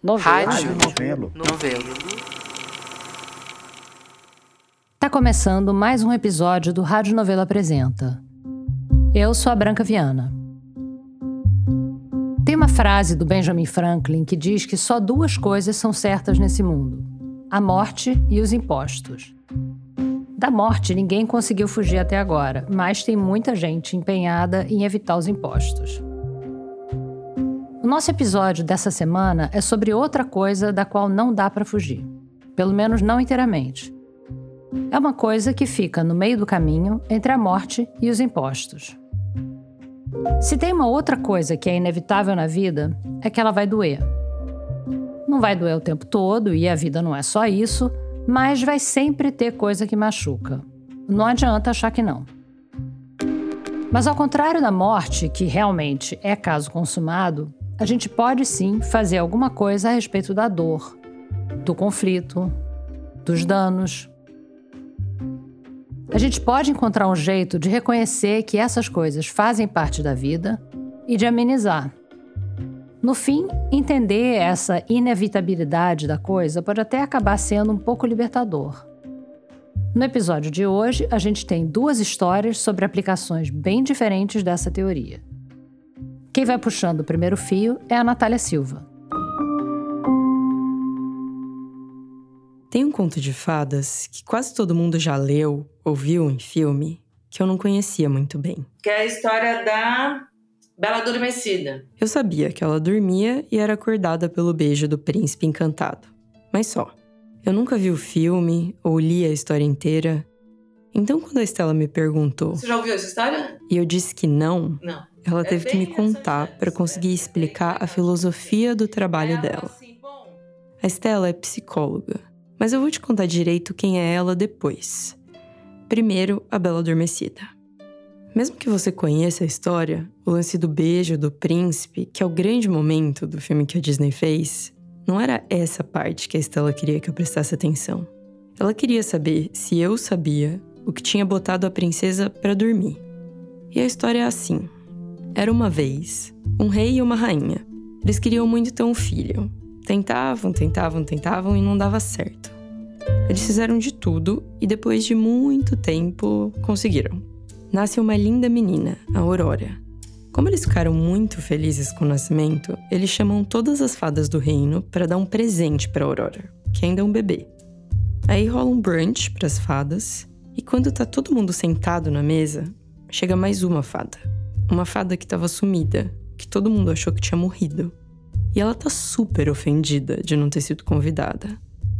Rádio Novelo. Tá começando mais um episódio do Rádio Novelo Apresenta. Eu sou a Branca Viana. Tem uma frase do Benjamin Franklin que diz que só duas coisas são certas nesse mundo: a morte e os impostos. Da morte ninguém conseguiu fugir até agora, mas tem muita gente empenhada em evitar os impostos. O nosso episódio dessa semana é sobre outra coisa da qual não dá para fugir. Pelo menos não inteiramente. É uma coisa que fica no meio do caminho entre a morte e os impostos. Se tem uma outra coisa que é inevitável na vida, é que ela vai doer. Não vai doer o tempo todo, e a vida não é só isso, mas vai sempre ter coisa que machuca. Não adianta achar que não. Mas ao contrário da morte, que realmente é caso consumado, a gente pode sim fazer alguma coisa a respeito da dor, do conflito, dos danos. A gente pode encontrar um jeito de reconhecer que essas coisas fazem parte da vida e de amenizar. No fim, entender essa inevitabilidade da coisa pode até acabar sendo um pouco libertador. No episódio de hoje, a gente tem duas histórias sobre aplicações bem diferentes dessa teoria. Quem vai puxando o primeiro fio é a Natália Silva. Tem um conto de fadas que quase todo mundo já leu ou viu em filme, que eu não conhecia muito bem. Que é a história da Bela Adormecida. Eu sabia que ela dormia e era acordada pelo beijo do príncipe encantado. Mas só. Eu nunca vi o filme ou li a história inteira. Então, quando a Estela me perguntou... Você já ouviu essa história? E eu disse que não. Não. Ela teve que me contar para conseguir explicar a filosofia do trabalho dela. A Estela é psicóloga, mas eu vou te contar direito quem é ela depois. Primeiro, a Bela Adormecida. Mesmo que você conheça a história, o lance do beijo do príncipe, que é o grande momento do filme que a Disney fez, não era essa parte que a Estela queria que eu prestasse atenção. Ela queria saber se eu sabia o que tinha botado a princesa para dormir. E a história é assim. Era uma vez um rei e uma rainha. Eles queriam muito ter um filho. Tentavam e não dava certo. Eles fizeram de tudo e depois de muito tempo conseguiram. Nasce uma linda menina, a Aurora. Como eles ficaram muito felizes com o nascimento, eles chamam todas as fadas do reino para dar um presente para Aurora, que ainda é um bebê. Aí rola um brunch para as fadas, e quando tá todo mundo sentado na mesa, chega mais uma fada. Uma fada que estava sumida, que todo mundo achou que tinha morrido. E ela tá super ofendida de não ter sido convidada.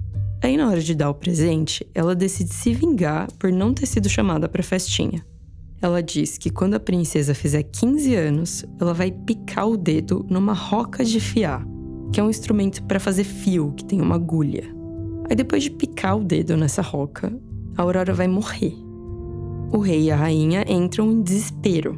Aí na hora de dar o presente, ela decide se vingar por não ter sido chamada pra festinha. Ela diz que quando a princesa fizer 15 anos, ela vai picar o dedo numa roca de fiar, que é um instrumento para fazer fio, que tem uma agulha. Aí depois de picar o dedo nessa roca, a Aurora vai morrer. O rei e a rainha entram em desespero.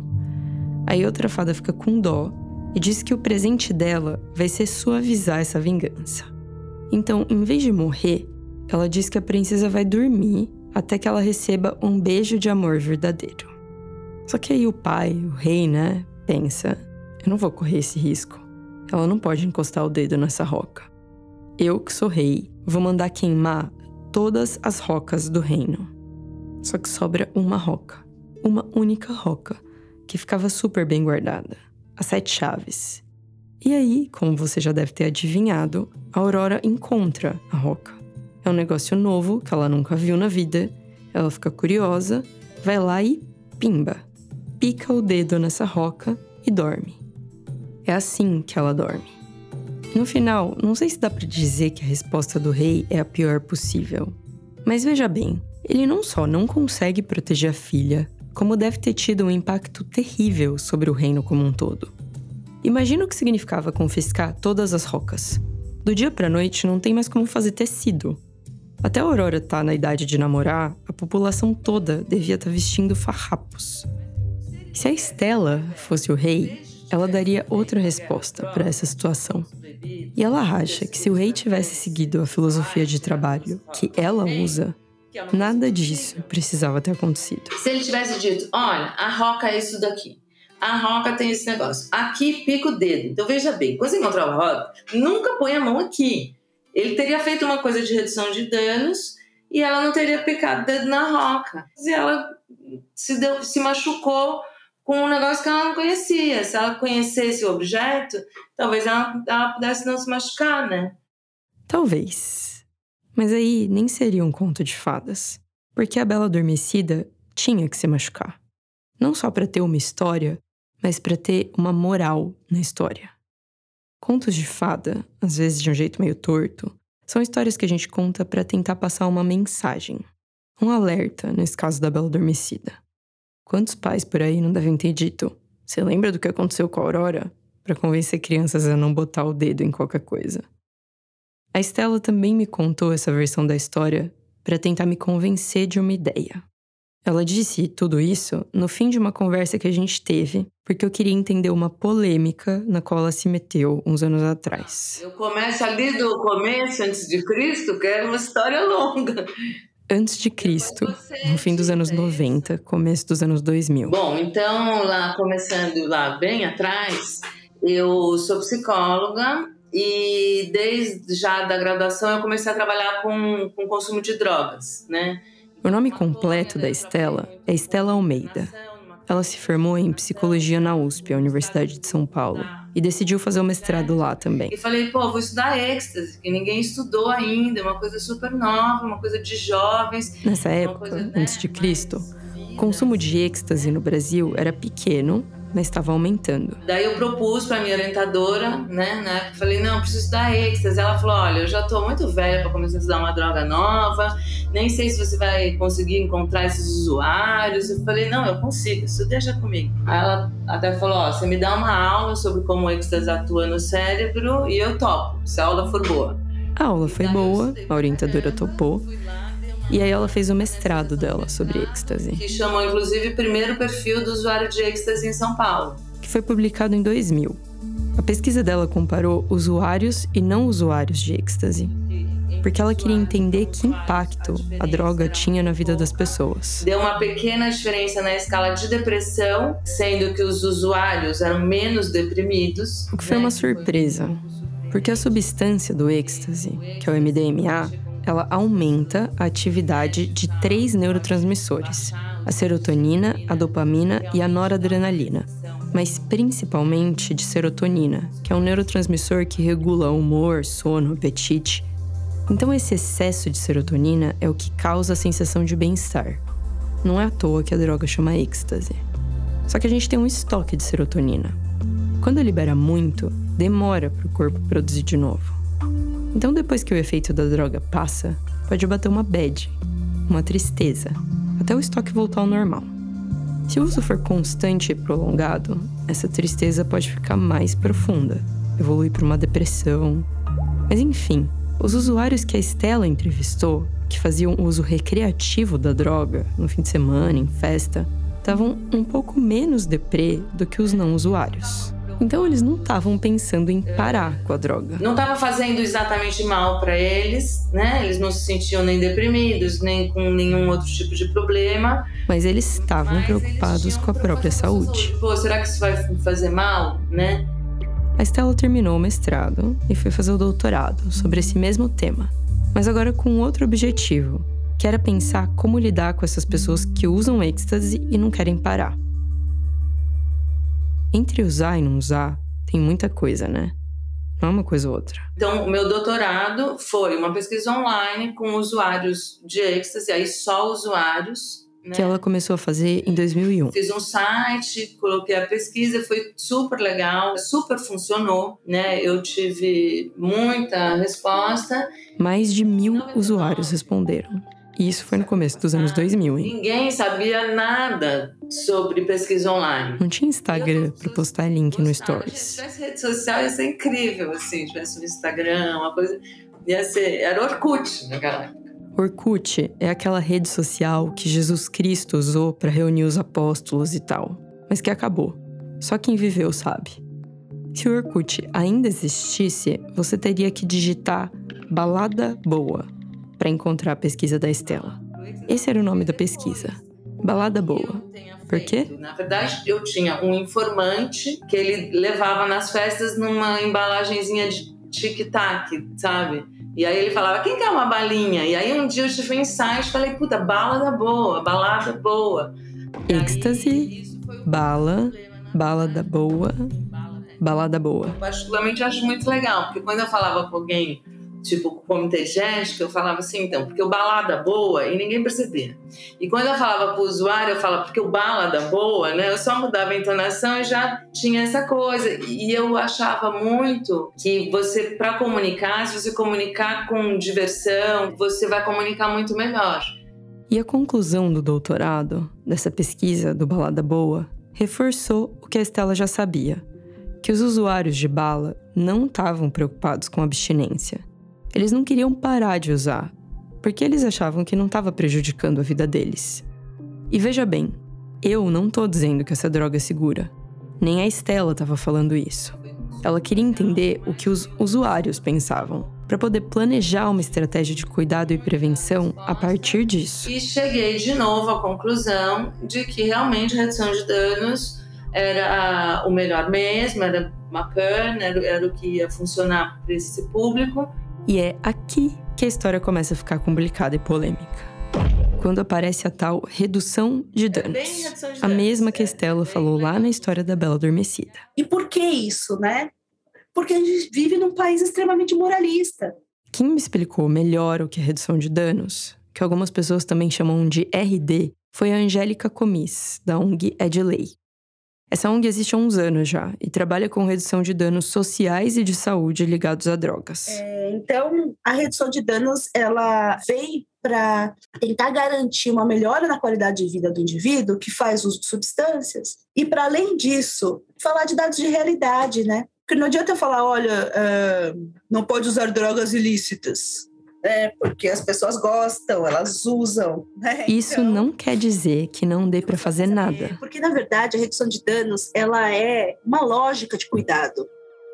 Aí outra fada fica com dó e diz que o presente dela vai ser suavizar essa vingança. Então, em vez de morrer, ela diz que a princesa vai dormir até que ela receba um beijo de amor verdadeiro. Só que aí o pai, o rei, pensa: eu não vou correr esse risco. Ela não pode encostar o dedo nessa roca. Eu, que sou rei, vou mandar queimar todas as rocas do reino. Só que sobra uma roca. Uma única roca, que ficava super bem guardada. As 7 chaves. E aí, como você já deve ter adivinhado, a Aurora encontra a roca. É um negócio novo que ela nunca viu na vida. Ela fica curiosa, vai lá e pimba. Pica o dedo nessa roca e dorme. É assim que ela dorme. No final, não sei se dá pra dizer que a resposta do rei é a pior possível. Mas veja bem, ele não só não consegue proteger a filha, como deve ter tido um impacto terrível sobre o reino como um todo. Imagina o que significava confiscar todas as rocas. Do dia pra noite não tem mais como fazer tecido. Até a Aurora tá na idade de namorar, a população toda devia estar vestindo farrapos. Se a Estela fosse o rei, ela daria outra resposta para essa situação. E ela acha que se o rei tivesse seguido a filosofia de trabalho que ela usa, nada disso precisava ter acontecido. Se ele tivesse dito: olha, a roca é isso daqui. a Roca tem esse negócio. Aqui pica o dedo. Então veja bem, quando você encontrar o Roca, nunca põe a mão aqui. Ele teria feito uma coisa de redução de danos e ela não teria picado o dedo na Roca. E ela se machucou com um negócio que ela não conhecia. Se ela conhecesse o objeto, talvez ela pudesse não se machucar, né? Talvez. Mas aí nem seria um conto de fadas. Porque a Bela Adormecida tinha que se machucar. Não só para ter uma história, mas para ter uma moral na história. Contos de fada, às vezes de um jeito meio torto, são histórias que a gente conta para tentar passar uma mensagem. Um alerta, nesse caso da Bela Adormecida. Quantos pais por aí não devem ter dito: "Você lembra do que aconteceu com a Aurora?" Para convencer crianças a não botar o dedo em qualquer coisa. A Estela também me contou essa versão da história para tentar me convencer de uma ideia. Ela disse tudo isso no fim de uma conversa que a gente teve, porque eu queria entender uma polêmica na qual ela se meteu uns anos atrás. Eu começo ali do começo, antes de Cristo, que era uma história longa. Antes de Cristo, no fim dos anos 90, começo dos anos 2000. Bom, então, começando lá bem atrás, eu sou psicóloga e desde já da graduação eu comecei a trabalhar com consumo de drogas, né? O nome completo da Estela é Estela Almeida. Ela se formou em psicologia na USP, a Universidade de São Paulo, e decidiu fazer o mestrado lá também. E falei, vou estudar êxtase, que ninguém estudou ainda, uma coisa super nova, uma coisa de jovens. Nessa época, antes de Cristo, o consumo de êxtase no Brasil era pequeno, mas estava aumentando. Daí eu propus para minha orientadora, né? Falei, não, preciso estudar êxtase. Ela falou, olha, eu já estou muito velha para começar a estudar uma droga nova, nem sei se você vai conseguir encontrar esses usuários. Eu falei, não, eu consigo, isso deixa comigo. Aí ela até falou, você me dá uma aula sobre como o êxtase atua no cérebro e eu topo, se a aula for boa. A aula foi boa, a orientadora topou. E aí ela fez o mestrado dela sobre êxtase. Que chamou, inclusive, o primeiro perfil do usuário de êxtase em São Paulo. Que foi publicado em 2000. A pesquisa dela comparou usuários e não usuários de êxtase. Porque ela queria entender que impacto a droga tinha na vida das pessoas. Deu uma pequena diferença na escala de depressão, sendo que os usuários eram menos deprimidos. O que foi uma surpresa. Porque a substância do êxtase, que é o MDMA, ela aumenta a atividade de 3 neurotransmissores: a serotonina, a dopamina e a noradrenalina, mas principalmente de serotonina, que é um neurotransmissor que regula o humor, sono, apetite. Então esse excesso de serotonina é o que causa a sensação de bem-estar. Não é à toa que a droga chama êxtase. Só que a gente tem um estoque de serotonina. Quando libera muito, demora para o corpo produzir de novo. Então, depois que o efeito da droga passa, pode bater uma bad, uma tristeza, até o estoque voltar ao normal. Se o uso for constante e prolongado, essa tristeza pode ficar mais profunda, evoluir para uma depressão. Mas enfim, os usuários que a Estela entrevistou, que faziam uso recreativo da droga, no fim de semana, em festa, estavam um pouco menos deprê do que os não usuários. Então eles não estavam pensando em parar com a droga. Não estava fazendo exatamente mal para eles, né? Eles não se sentiam nem deprimidos, nem com nenhum outro tipo de problema. Mas eles estavam preocupados com a própria saúde. Pô, será que isso vai fazer mal, né? A Estela terminou o mestrado e foi fazer o doutorado sobre esse mesmo tema, mas agora com outro objetivo, que era pensar como lidar com essas pessoas que usam êxtase e não querem parar. Entre usar e não usar, tem muita coisa, né? Não é uma coisa ou outra. Então, o meu doutorado foi uma pesquisa online com usuários de êxtase, aí só usuários, né? Que ela começou a fazer em 2001. Fiz um site, coloquei a pesquisa, foi super legal, super funcionou, né? Eu tive muita resposta. Mais de 1.000 usuários responderam. E isso foi no começo dos anos 2000, hein? Ninguém sabia nada sobre pesquisa online. Não tinha Instagram pra postar link no Stories. Se tivesse rede social, ia ser incrível, assim. Se tivesse no Instagram, uma coisa... Era Orkut naquela época. Orkut é aquela rede social que Jesus Cristo usou pra reunir os apóstolos e tal. Mas que acabou. Só quem viveu sabe. Se o Orkut ainda existisse, você teria que digitar Balada Boa para encontrar a pesquisa da Estela. Esse era o nome da pesquisa, Balada Boa, Por quê? Na verdade, eu tinha um informante que ele levava nas festas numa embalagenzinha de tic-tac, sabe? E aí ele falava, quem quer uma balinha? E aí um dia eu tive um insight, falei, puta, balada boa. Êxtase, bala, balada boa, balada boa. Eu particularmente acho muito legal, porque quando eu falava com alguém, tipo, comitê de ética, eu falava assim, então, porque o balada boa, e ninguém percebia. E quando eu falava pro usuário, eu falava, porque o balada boa, né? Eu só mudava a entonação e já tinha essa coisa. E eu achava muito que você, para comunicar, se você comunicar com diversão, você vai comunicar muito melhor. E a conclusão do doutorado, dessa pesquisa do Balada Boa, reforçou o que a Estela já sabia, que os usuários de bala não estavam preocupados com abstinência. Eles não queriam parar de usar, porque eles achavam que não estava prejudicando a vida deles. E veja bem, eu não estou dizendo que essa droga é segura. Nem a Estela estava falando isso. Ela queria entender o que os usuários pensavam, para poder planejar uma estratégia de cuidado e prevenção a partir disso. E cheguei de novo à conclusão de que realmente a redução de danos era o melhor mesmo, era bacana, era o que ia funcionar para esse público. E é aqui que a história começa a ficar complicada e polêmica. Quando aparece a tal redução de danos. A mesma que a Estela falou lá na história da Bela Adormecida. E por que isso, né? Porque a gente vive num país extremamente moralista. Quem me explicou melhor o que é redução de danos, que algumas pessoas também chamam de RD, foi a Angélica Comis, da ONG É de Lei. Essa ONG existe há uns anos já e trabalha com redução de danos sociais e de saúde ligados a drogas. Então, a redução de danos, ela veio para tentar garantir uma melhora na qualidade de vida do indivíduo que faz uso de substâncias e, para além disso, falar de dados de realidade, né? Porque não adianta eu falar, olha, não pode usar drogas ilícitas, né? Porque as pessoas gostam, elas usam, né? Isso então, não quer dizer que não dê para fazer nada. Porque, na verdade, a redução de danos, ela é uma lógica de cuidado.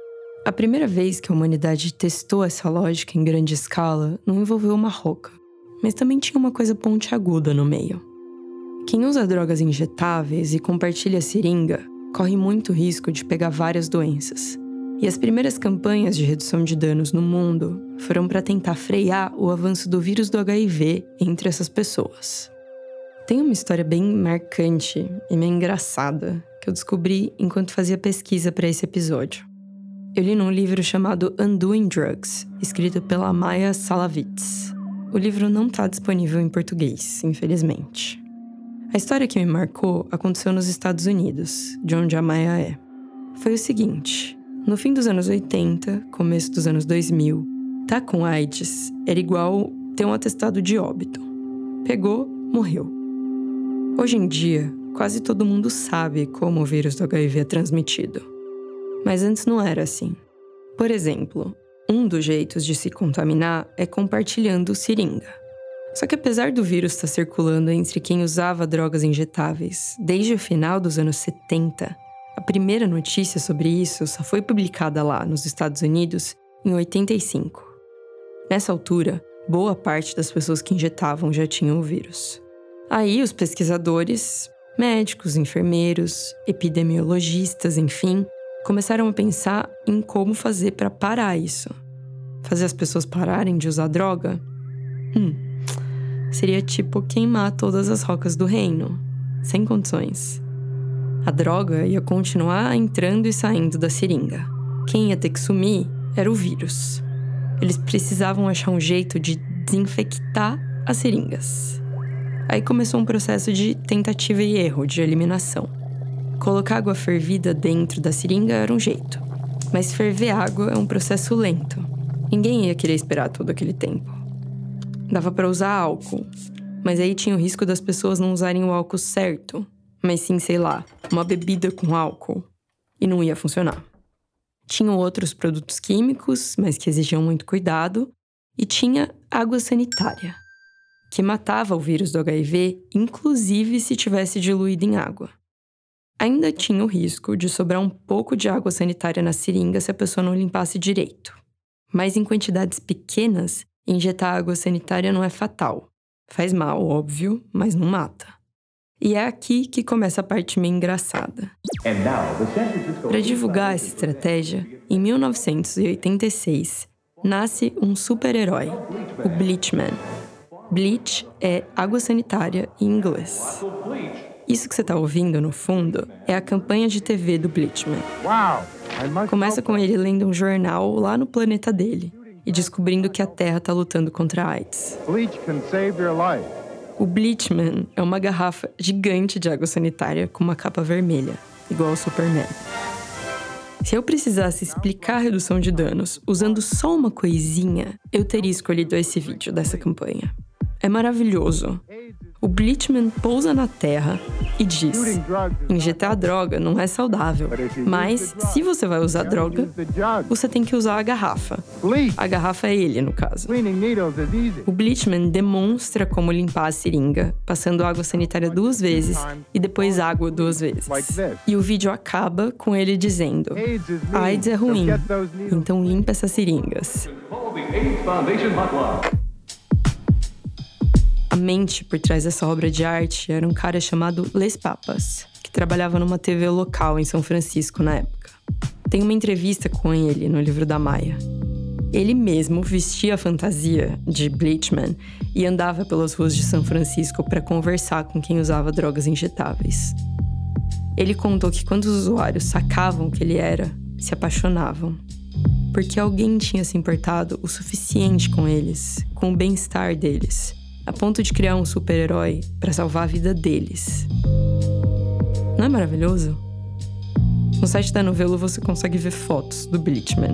A primeira vez que a humanidade testou essa lógica em grande escala não envolveu uma roca, mas também tinha uma coisa pontiaguda no meio. Quem usa drogas injetáveis e compartilha seringa corre muito risco de pegar várias doenças. E as primeiras campanhas de redução de danos no mundo foram para tentar frear o avanço do vírus do HIV entre essas pessoas. Tem uma história bem marcante e meio engraçada que eu descobri enquanto fazia pesquisa para esse episódio. Eu li num livro chamado Undoing Drugs, escrito pela Maya Salavitz. O livro não está disponível em português, infelizmente. A história que me marcou aconteceu nos Estados Unidos, de onde a Maya é. Foi o seguinte: no fim dos anos 80, começo dos anos 2000, tá com AIDS era igual ter um atestado de óbito. Pegou, morreu. Hoje em dia, quase todo mundo sabe como o vírus do HIV é transmitido. Mas antes não era assim. Por exemplo, um dos jeitos de se contaminar é compartilhando seringa. Só que apesar do vírus estar circulando entre quem usava drogas injetáveis desde o final dos anos 70, a primeira notícia sobre isso só foi publicada lá nos Estados Unidos em 85. Nessa altura, boa parte das pessoas que injetavam já tinham o vírus. Aí os pesquisadores, médicos, enfermeiros, epidemiologistas, enfim, começaram a pensar em como fazer para parar isso. Fazer as pessoas pararem de usar droga? Seria tipo queimar todas as rocas do reino, sem condições. A droga ia continuar entrando e saindo da seringa. Quem ia ter que sumir era o vírus. Eles precisavam achar um jeito de desinfectar as seringas. Aí começou um processo de tentativa e erro, de eliminação. Colocar água fervida dentro da seringa era um jeito, mas ferver água é um processo lento. Ninguém ia querer esperar todo aquele tempo. Dava para usar álcool, mas aí tinha o risco das pessoas não usarem o álcool certo, mas sim, sei lá, uma bebida com álcool, e não ia funcionar. Tinham outros produtos químicos, mas que exigiam muito cuidado, e tinha água sanitária, que matava o vírus do HIV, inclusive se tivesse diluído em água. Ainda tinha o risco de sobrar um pouco de água sanitária na seringa se a pessoa não limpasse direito. Mas em quantidades pequenas, injetar água sanitária não é fatal. Faz mal, óbvio, mas não mata. E é aqui que começa a parte meio engraçada. Para divulgar essa estratégia, em 1986, nasce um super-herói, o Bleachman. Bleach é água sanitária em inglês. Isso que você está ouvindo, no fundo, é a campanha de TV do Bleachman. Começa com ele lendo um jornal lá no planeta dele e descobrindo que a Terra está lutando contra a AIDS. O Bleachman é uma garrafa gigante de água sanitária com uma capa vermelha, igual ao Superman. Se eu precisasse explicar a redução de danos usando só uma coisinha, eu teria escolhido esse vídeo dessa campanha. É maravilhoso. O Bleachman pousa na Terra e diz: injetar droga não é saudável, mas se você vai usar droga, você tem que usar a garrafa. A garrafa é ele, no caso. O Bleachman demonstra como limpar a seringa, passando água sanitária 2 vezes e depois água 2 vezes. E o vídeo acaba com ele dizendo: AIDS é ruim, então limpa essas seringas. A mente por trás dessa obra de arte era um cara chamado Les Papas, que trabalhava numa TV local em São Francisco na época. Tem uma entrevista com ele no livro da Maia. Ele mesmo vestia a fantasia de Bleachman e andava pelas ruas de São Francisco para conversar com quem usava drogas injetáveis. Ele contou que quando os usuários sacavam o que ele era, se apaixonavam. Porque alguém tinha se importado o suficiente com eles, com o bem-estar deles, a ponto de criar um super-herói para salvar a vida deles. Não é maravilhoso? No site da Novelo você consegue ver fotos do Bleachman.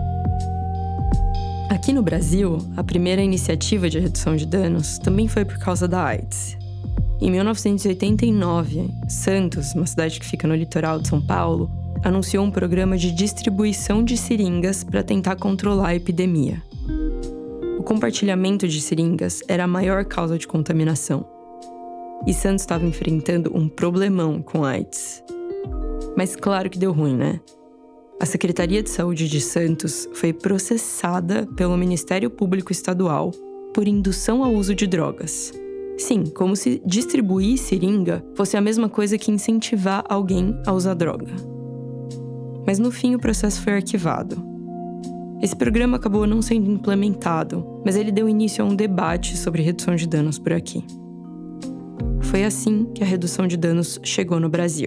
Aqui no Brasil, a primeira iniciativa de redução de danos também foi por causa da AIDS. Em 1989, Santos, uma cidade que fica no litoral de São Paulo, anunciou um programa de distribuição de seringas para tentar controlar a epidemia. O compartilhamento de seringas era a maior causa de contaminação. E Santos estava enfrentando um problemão com AIDS. Mas claro que deu ruim, né? A Secretaria de Saúde de Santos foi processada pelo Ministério Público Estadual por indução ao uso de drogas. Sim, como se distribuir seringa fosse a mesma coisa que incentivar alguém a usar droga. Mas no fim o processo foi arquivado. Esse programa acabou não sendo implementado, mas ele deu início a um debate sobre redução de danos por aqui. Foi assim que a redução de danos chegou no Brasil.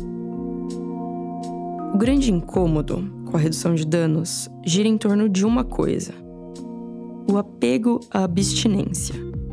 O grande incômodo com a redução de danos gira em torno de uma coisa: o apego à abstinência.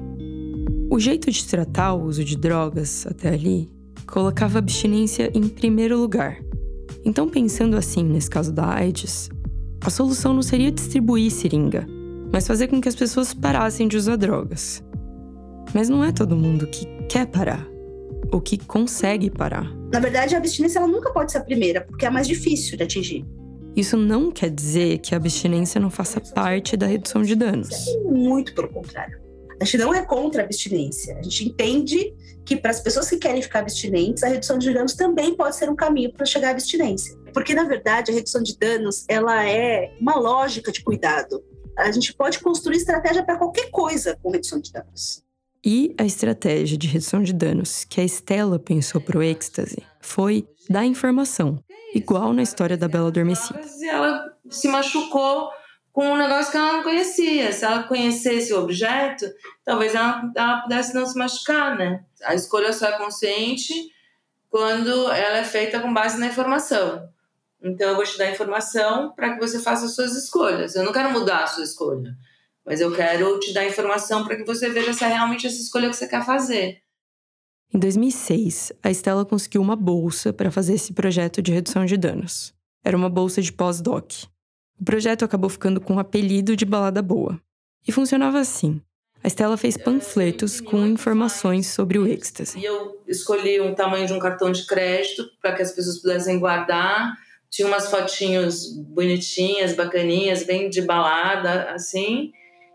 O jeito de tratar o uso de drogas até ali colocava a abstinência em primeiro lugar. Então, pensando assim nesse caso da AIDS, a solução não seria distribuir seringa, mas fazer com que as pessoas parassem de usar drogas. Mas não é todo mundo que quer parar, ou que consegue parar. Na verdade, a abstinência ela nunca pode ser a primeira, porque é a mais difícil de atingir. Isso não quer dizer que a abstinência não faça parte da redução de danos. Muito pelo contrário. A gente não é contra a abstinência. A gente entende que para as pessoas que querem ficar abstinentes, a redução de danos também pode ser um caminho para chegar à abstinência. Porque, na verdade, a redução de danos ela é uma lógica de cuidado. A gente pode construir estratégia para qualquer coisa com redução de danos. E a estratégia de redução de danos que a Estela pensou para o êxtase foi dar informação, igual na história da Bela Adormecida. Ela se machucou com um negócio que ela não conhecia. Se ela conhecesse o objeto, talvez ela pudesse não se machucar, né? A escolha só é consciente quando ela é feita com base na informação. Então, eu vou te dar informação para que você faça as suas escolhas. Eu não quero mudar a sua escolha, mas eu quero te dar informação para que você veja se é realmente essa escolha que você quer fazer. Em 2006, a Estela conseguiu uma bolsa para fazer esse projeto de redução de danos. Era uma bolsa de pós-doc. O projeto acabou ficando com o apelido de Balada Boa. E funcionava assim. A Estela fez panfletos com informações sobre o êxtase. E eu escolhi um tamanho de um cartão de crédito para que as pessoas pudessem guardar. Tinha umas fotinhos bonitinhas, bacaninhas, bem de balada, assim.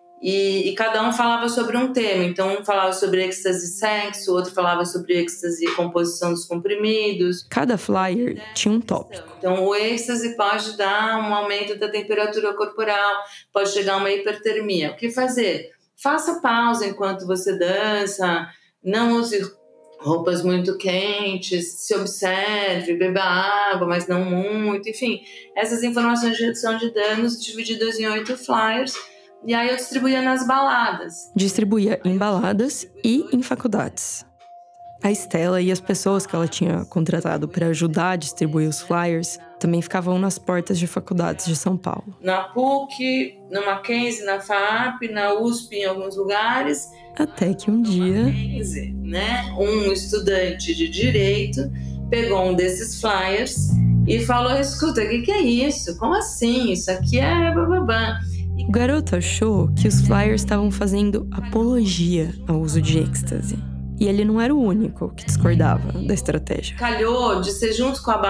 E cada um falava sobre um tema. Então, um falava sobre êxtase e sexo, outro falava sobre êxtase e composição dos comprimidos. Cada flyer tinha um tópico. Então, o êxtase pode dar um aumento da temperatura corporal, pode chegar a uma hipertermia. O que fazer? Faça pausa enquanto você dança, não use roupas muito quentes, se observe, beba água, mas não muito, enfim. Essas informações de redução de danos divididas em 8 flyers. E aí eu distribuía nas baladas. Distribuía em baladas e em faculdades. A Stella e as pessoas que ela tinha contratado para ajudar a distribuir os flyers também ficavam nas portas de faculdades de São Paulo. Na PUC, na Mackenzie, na FAAP, na USP em alguns lugares. Até que um dia... Mackenzie, né? Um estudante de Direito pegou um desses flyers e falou, escuta, o que é isso? Como assim? Isso aqui é bababá. O garoto achou que os flyers estavam fazendo apologia ao uso de êxtase. E ele não era o único que discordava da estratégia. Calhou de ser junto com a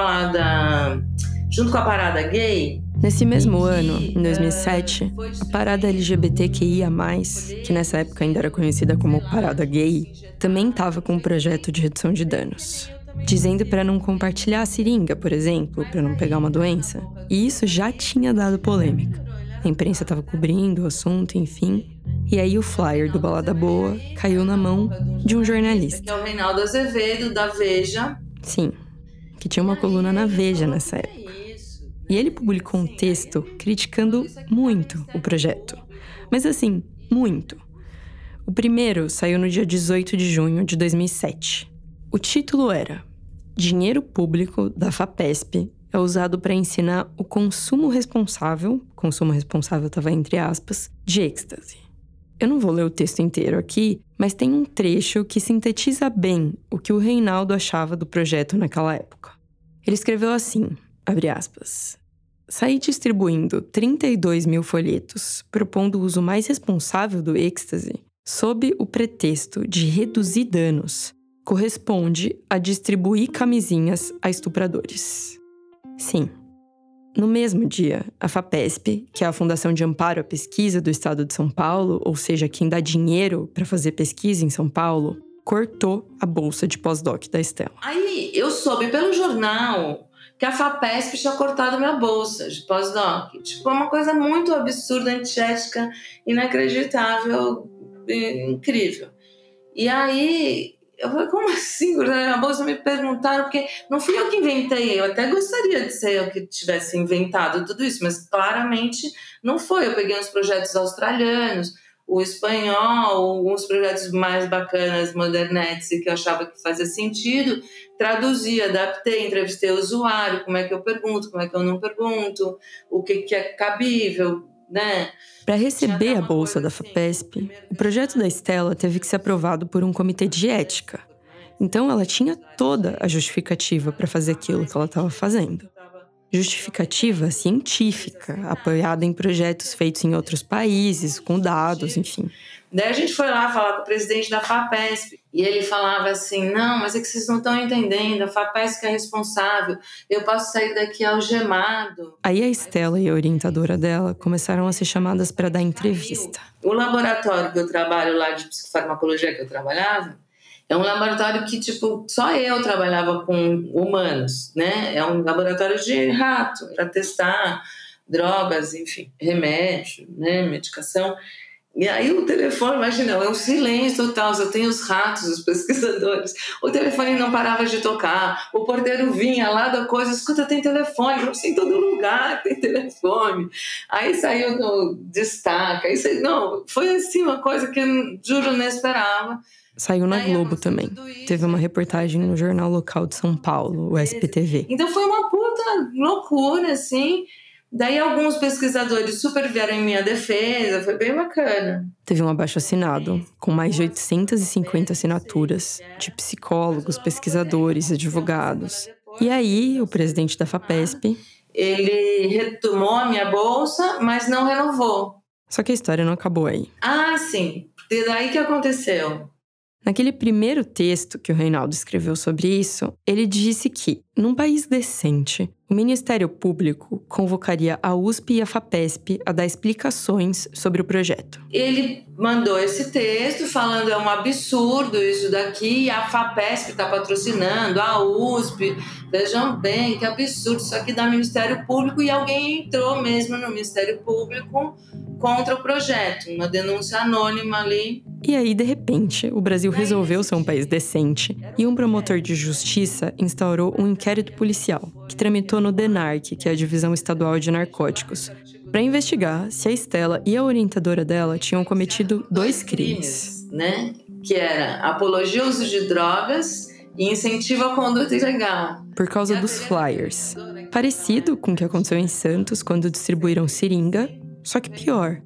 parada gay. Nesse mesmo ano, em 2007, a parada LGBTQIA+, que nessa época ainda era conhecida como parada gay, também estava com um projeto de redução de danos. Dizendo para não compartilhar a seringa, por exemplo, para não pegar uma doença. E isso já tinha dado polêmica. A imprensa estava cobrindo o assunto, enfim. E aí o flyer do Balada Boa caiu na mão de um jornalista. É o Reinaldo Azevedo, da Veja. Sim, que tinha uma coluna na Veja nessa época. E ele publicou um texto criticando muito o projeto. Mas assim, muito. O primeiro saiu no dia 18 de junho de 2007. O título era Dinheiro Público da FAPESP é usado para ensinar o consumo responsável estava entre aspas, de êxtase. Eu não vou ler o texto inteiro aqui, mas tem um trecho que sintetiza bem o que o Reinaldo achava do projeto naquela época. Ele escreveu assim, abre aspas, saí distribuindo 32 mil folhetos, propondo o uso mais responsável do êxtase, sob o pretexto de reduzir danos, corresponde a distribuir camisinhas a estupradores. Sim. No mesmo dia, a FAPESP, que é a Fundação de Amparo à Pesquisa do Estado de São Paulo, ou seja, quem dá dinheiro para fazer pesquisa em São Paulo, cortou a bolsa de pós-doc da Stella. Aí eu soube pelo jornal que a FAPESP tinha cortado minha bolsa de pós-doc. Tipo, é uma coisa muito absurda, antiética, inacreditável, incrível. E aí eu falei, como assim? A bolsa me perguntaram, porque não fui eu que inventei, eu até gostaria de ser eu que tivesse inventado tudo isso, mas claramente não foi. Eu peguei uns projetos australianos, o espanhol, alguns projetos mais bacanas, modernetes, que eu achava que fazia sentido, traduzi, adaptei, entrevistei o usuário, como é que eu pergunto, como é que eu não pergunto, o que é cabível, né? Para receber a bolsa da FAPESP, o projeto da Stella teve que ser aprovado por um comitê de ética. Então ela tinha toda a justificativa para fazer aquilo que ela estava fazendo. Justificativa científica, apoiada em projetos feitos em outros países, com dados, enfim. Daí a gente foi lá falar com o presidente da FAPESP e ele falava assim, não, mas é que vocês não estão entendendo, a FAPESP é responsável, eu posso sair daqui algemado. Aí a Stella e a orientadora dela começaram a ser chamadas para dar entrevista. O laboratório que eu trabalho lá de psicofarmacologia que eu trabalhava, é um laboratório que, tipo, só eu trabalhava com humanos, né? É um laboratório de rato, para testar drogas, enfim, remédio, né? Medicação. E aí o telefone, imagina, é um silêncio total, só tem os ratos, os pesquisadores. O telefone não parava de tocar, o porteiro vinha lá da coisa, escuta, tem telefone, em todo lugar tem telefone. Aí saiu no destaque, aí saiu, não, foi assim uma coisa que eu juro não esperava. Saiu na Globo também. Teve uma reportagem no jornal local de São Paulo, o SPTV. Então foi uma puta loucura, assim. Daí alguns pesquisadores super vieram em minha defesa, foi bem bacana. Teve um abaixo-assinado, com mais de 850 assinaturas, de psicólogos, pesquisadores, advogados. E aí, o presidente da FAPESP... ele retomou a minha bolsa, mas não renovou. Só que a história não acabou aí. Ah, sim. E daí que aconteceu? Naquele primeiro texto que o Reinaldo escreveu sobre isso, ele disse que, num país decente, o Ministério Público convocaria a USP e a FAPESP a dar explicações sobre o projeto. Ele mandou esse texto falando é um absurdo isso daqui, a FAPESP está patrocinando, a USP, vejam bem, que absurdo, isso aqui dá Ministério Público, e alguém entrou mesmo no Ministério Público contra o projeto, uma denúncia anônima ali. E aí, de repente, o Brasil resolveu ser um país decente e um promotor de justiça instaurou um inquérito policial, que tramitou no DENARC, que é a Divisão Estadual de Narcóticos, para investigar se a Estela e a orientadora dela tinham cometido dois crimes, né? Que era apologia ao uso de drogas e incentivo à conduta ilegal. Por causa dos flyers. Parecido com o que aconteceu em Santos quando distribuíram seringa, só que pior.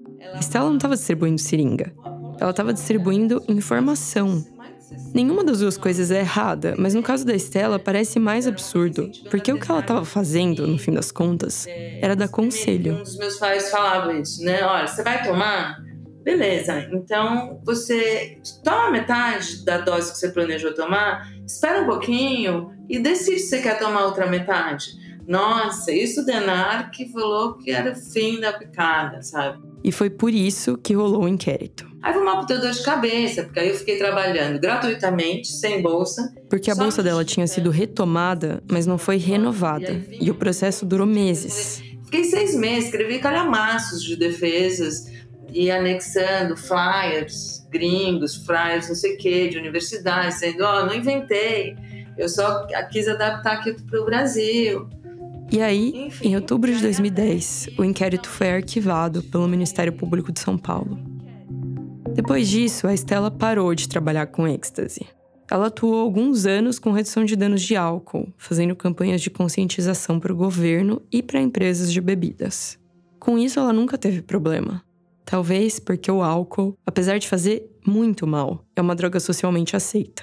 A Estela não estava distribuindo seringa. Ela estava distribuindo informação. Nenhuma das duas coisas é errada, mas no caso da Estela parece mais absurdo, porque o que ela estava fazendo, no fim das contas, era dar conselho. Um dos meus pais falava isso, né? Olha, você vai tomar? Beleza, então você toma metade da dose que você planejou tomar, espera um pouquinho e decide se você quer tomar outra metade. Nossa, isso o DENARC falou que era o fim da picada, sabe? E foi por isso que rolou o inquérito. Aí foi uma puta dor de cabeça, porque aí eu fiquei trabalhando gratuitamente, sem bolsa. Porque a bolsa dela tinha sido retomada, mas não foi renovada. E o processo durou meses. Fiquei 6 meses, escrevi calhamaços de defesas e anexando flyers gringos, flyers não sei o quê, de universidade, dizendo, não inventei, eu só quis adaptar aqui para o Brasil. E aí, em outubro de 2010, o inquérito foi arquivado pelo Ministério Público de São Paulo. Depois disso, a Estela parou de trabalhar com êxtase. Ela atuou alguns anos com redução de danos de álcool, fazendo campanhas de conscientização para o governo e para empresas de bebidas. Com isso, ela nunca teve problema. Talvez porque o álcool, apesar de fazer muito mal, é uma droga socialmente aceita.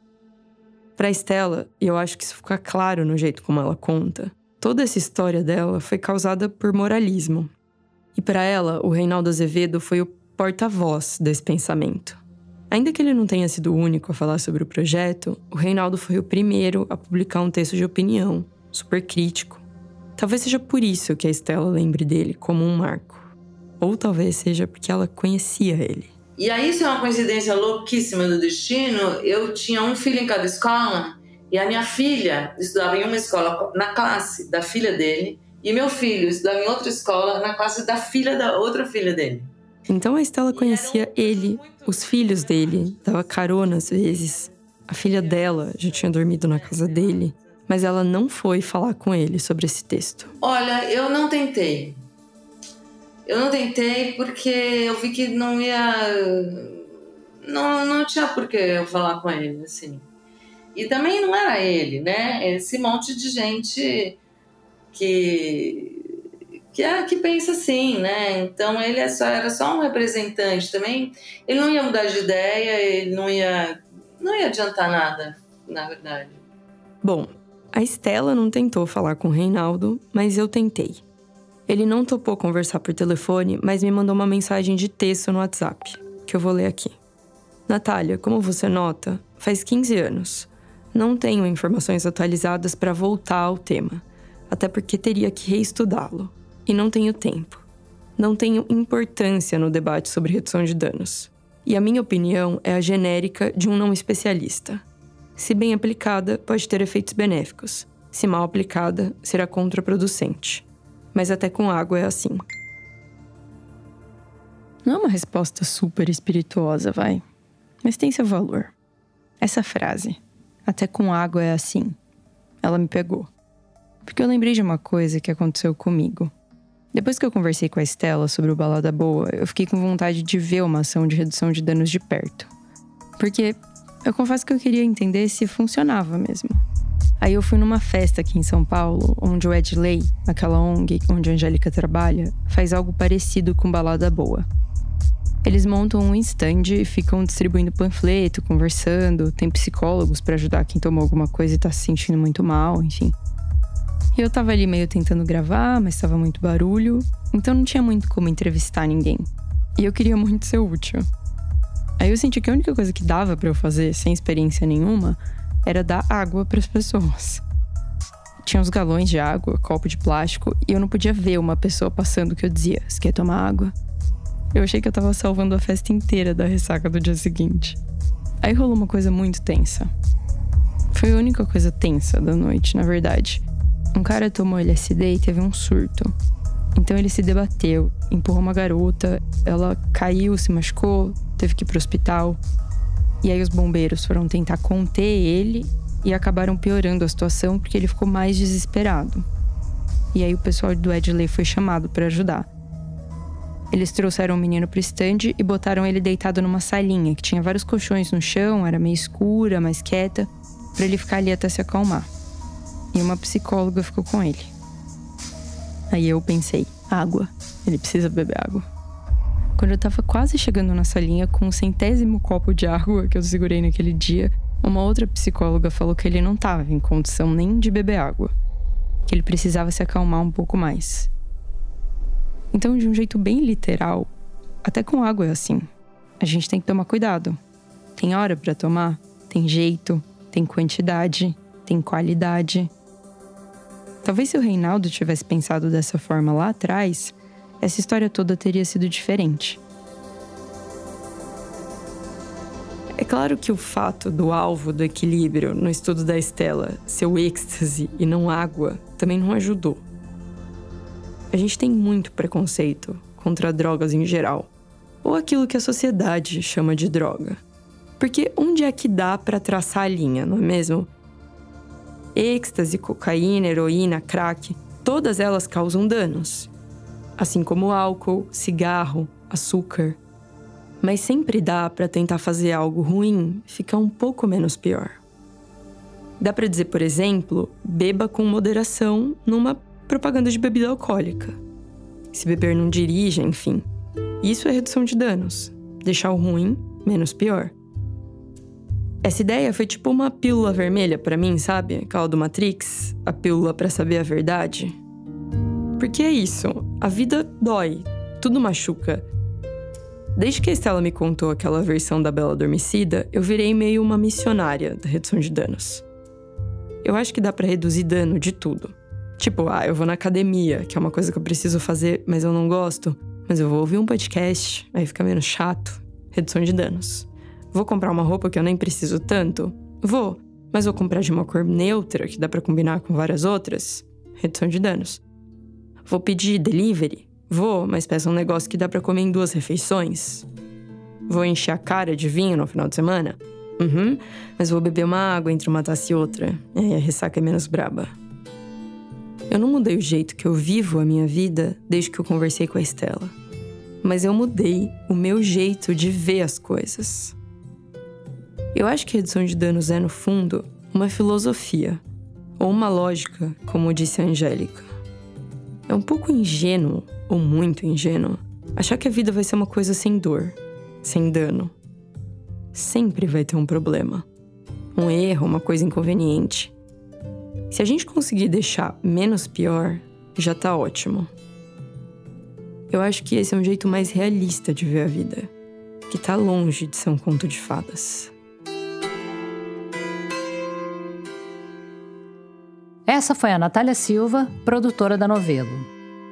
Para a Estela, e eu acho que isso fica claro no jeito como ela conta, toda essa história dela foi causada por moralismo. E para ela, o Reinaldo Azevedo foi o porta-voz desse pensamento. Ainda que ele não tenha sido o único a falar sobre o projeto, o Reinaldo foi o primeiro a publicar um texto de opinião, super crítico. Talvez seja por isso que a Estela lembre dele como um marco. Ou talvez seja porque ela conhecia ele. E aí, isso é uma coincidência louquíssima do destino. Eu tinha um filho em cada escola e a minha filha estudava em uma escola na classe da filha dele e meu filho estudava em outra escola na classe da filha da outra filha dele. Então a Estela conhecia ele, os filhos dele, dava carona às vezes. A filha dela já tinha dormido na casa dele, mas ela não foi falar com ele sobre esse texto. Olha, eu não tentei. Eu não tentei porque eu vi que não ia... Não tinha por que eu falar com ele, assim. E também não era ele, né? Esse monte de gente que pensa assim, né? Então ele era só um representante também. Ele não ia mudar de ideia, ele não ia adiantar nada, na verdade. Bom, a Estela não tentou falar com o Reinaldo, mas eu tentei. Ele não topou conversar por telefone, mas me mandou uma mensagem de texto no WhatsApp, que eu vou ler aqui. Natália, como você nota, faz 15 anos. Não tenho informações atualizadas para voltar ao tema, até porque teria que reestudá-lo. E não tenho tempo. Não tenho importância no debate sobre redução de danos. E a minha opinião é a genérica de um não especialista. Se bem aplicada, pode ter efeitos benéficos. Se mal aplicada, será contraproducente. Mas até com água é assim. Não é uma resposta super espirituosa, vai. Mas tem seu valor. Essa frase, até com água é assim, ela me pegou. Porque eu lembrei de uma coisa que aconteceu comigo. Depois que eu conversei com a Estela sobre o Balada Boa, eu fiquei com vontade de ver uma ação de redução de danos de perto. Porque eu confesso que eu queria entender se funcionava mesmo. Aí eu fui numa festa aqui em São Paulo, onde o Edley, aquela ONG onde a Angélica trabalha, faz algo parecido com Balada Boa. Eles montam um stand e ficam distribuindo panfleto, conversando, tem psicólogos para ajudar quem tomou alguma coisa e tá se sentindo muito mal, enfim. E eu tava ali meio tentando gravar, mas tava muito barulho, então não tinha muito como entrevistar ninguém. E eu queria muito ser útil. Aí eu senti que a única coisa que dava pra eu fazer, sem experiência nenhuma, era dar água pras pessoas. Tinha uns galões de água, copo de plástico, e eu não podia ver uma pessoa passando que eu dizia: "Você quer tomar água?" Eu achei que eu tava salvando a festa inteira da ressaca do dia seguinte. Aí rolou uma coisa muito tensa. Foi a única coisa tensa da noite, na verdade. Um cara tomou LSD e teve um surto. Então ele se debateu, empurrou uma garota, ela caiu, se machucou, teve que ir pro hospital. E aí os bombeiros foram tentar conter ele e acabaram piorando a situação porque ele ficou mais desesperado. E aí o pessoal do Edley foi chamado para ajudar. Eles trouxeram o menino pro stand e botaram ele deitado numa salinha que tinha vários colchões no chão, era meio escura, mais quieta, para ele ficar ali até se acalmar. E uma psicóloga ficou com ele. Aí eu pensei: água, ele precisa beber água. Quando eu tava quase chegando na salinha com o 100º copo de água que eu segurei naquele dia, uma outra psicóloga falou que ele não tava em condição nem de beber água, que ele precisava se acalmar um pouco mais. Então, de um jeito bem literal, até com água é assim. A gente tem que tomar cuidado. Tem hora pra tomar, tem jeito, tem quantidade, tem qualidade. Talvez se o Reinaldo tivesse pensado dessa forma lá atrás, essa história toda teria sido diferente. É claro que o fato do alvo do equilíbrio no estudo da Estela ser o êxtase e não água também não ajudou. A gente tem muito preconceito contra drogas em geral, ou aquilo que a sociedade chama de droga. Porque onde é que dá pra traçar a linha, não é mesmo? Êxtase, cocaína, heroína, crack, todas elas causam danos. Assim como álcool, cigarro, açúcar. Mas sempre dá pra tentar fazer algo ruim ficar um pouco menos pior. Dá pra dizer, por exemplo, beba com moderação numa propaganda de bebida alcoólica. Se beber não dirija, enfim. Isso é redução de danos. Deixar o ruim menos pior. Essa ideia foi tipo uma pílula vermelha pra mim, sabe? Aquela do Matrix, a pílula pra saber a verdade. Porque é isso, a vida dói, tudo machuca. Desde que a Estela me contou aquela versão da Bela Adormecida, eu virei meio uma missionária da redução de danos. Eu acho que dá pra reduzir dano de tudo. Tipo, eu vou na academia, que é uma coisa que eu preciso fazer, mas eu não gosto. Mas eu vou ouvir um podcast, aí fica menos chato. Redução de danos. Vou comprar uma roupa que eu nem preciso tanto? Vou, mas vou comprar de uma cor neutra, que dá pra combinar com várias outras? Redução de danos. Vou pedir delivery? Vou, mas peço um negócio que dá pra comer em 2 refeições? Vou encher a cara de vinho no final de semana? Mas vou beber uma água entre uma taça e outra. E aí a ressaca é menos braba. Eu não mudei o jeito que eu vivo a minha vida desde que eu conversei com a Estela. Mas eu mudei o meu jeito de ver as coisas. Eu acho que a redução de danos é, no fundo, uma filosofia. Ou uma lógica, como disse a Angélica. É um pouco ingênuo, ou muito ingênuo, achar que a vida vai ser uma coisa sem dor, sem dano. Sempre vai ter um problema. Um erro, uma coisa inconveniente. Se a gente conseguir deixar menos pior, já tá ótimo. Eu acho que esse é um jeito mais realista de ver a vida, que tá longe de ser um conto de fadas. Essa foi a Natália Silva, produtora da Novelo.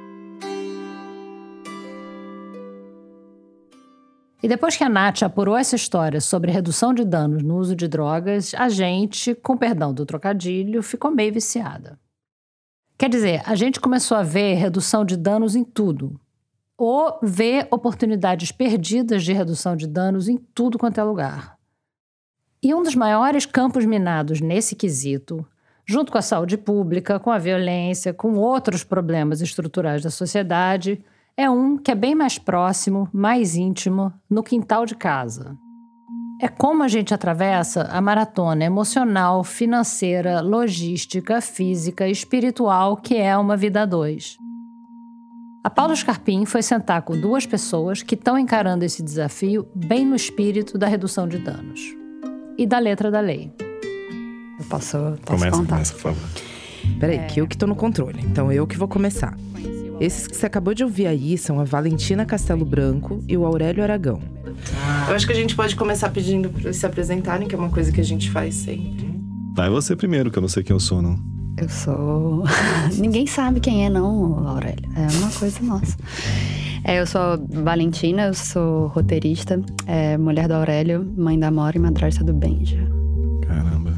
E depois que a Nath apurou essa história sobre redução de danos no uso de drogas, a gente, com perdão do trocadilho, ficou meio viciada. Quer dizer, a gente começou a ver redução de danos em tudo. Ou ver oportunidades perdidas de redução de danos em tudo quanto é lugar. E um dos maiores campos minados nesse quesito, junto com a saúde pública, com a violência, com outros problemas estruturais da sociedade, é um que é bem mais próximo, mais íntimo, no quintal de casa. É como a gente atravessa a maratona emocional, financeira, logística, física e espiritual que é uma vida a 2. A Paula Scarpim foi sentar com 2 pessoas que estão encarando esse desafio bem no espírito da redução de danos e da letra da lei. Eu posso contar? Começa, por favor. Peraí, que eu que tô no controle, então eu que vou começar. Esses que você acabou de ouvir aí são a Valentina Castelo Branco e o Aurélio Aragão. Eu acho que a gente pode começar pedindo pra eles se apresentarem, que é uma coisa que a gente faz sempre. Vai você primeiro, que eu não sei quem eu sou, não. Eu sou... Ninguém sabe quem é, não, Aurélio. É uma coisa nossa. Eu sou Valentina, eu sou roteirista, mulher do Aurélio, mãe da Amora e madrasta do Benja. Caramba.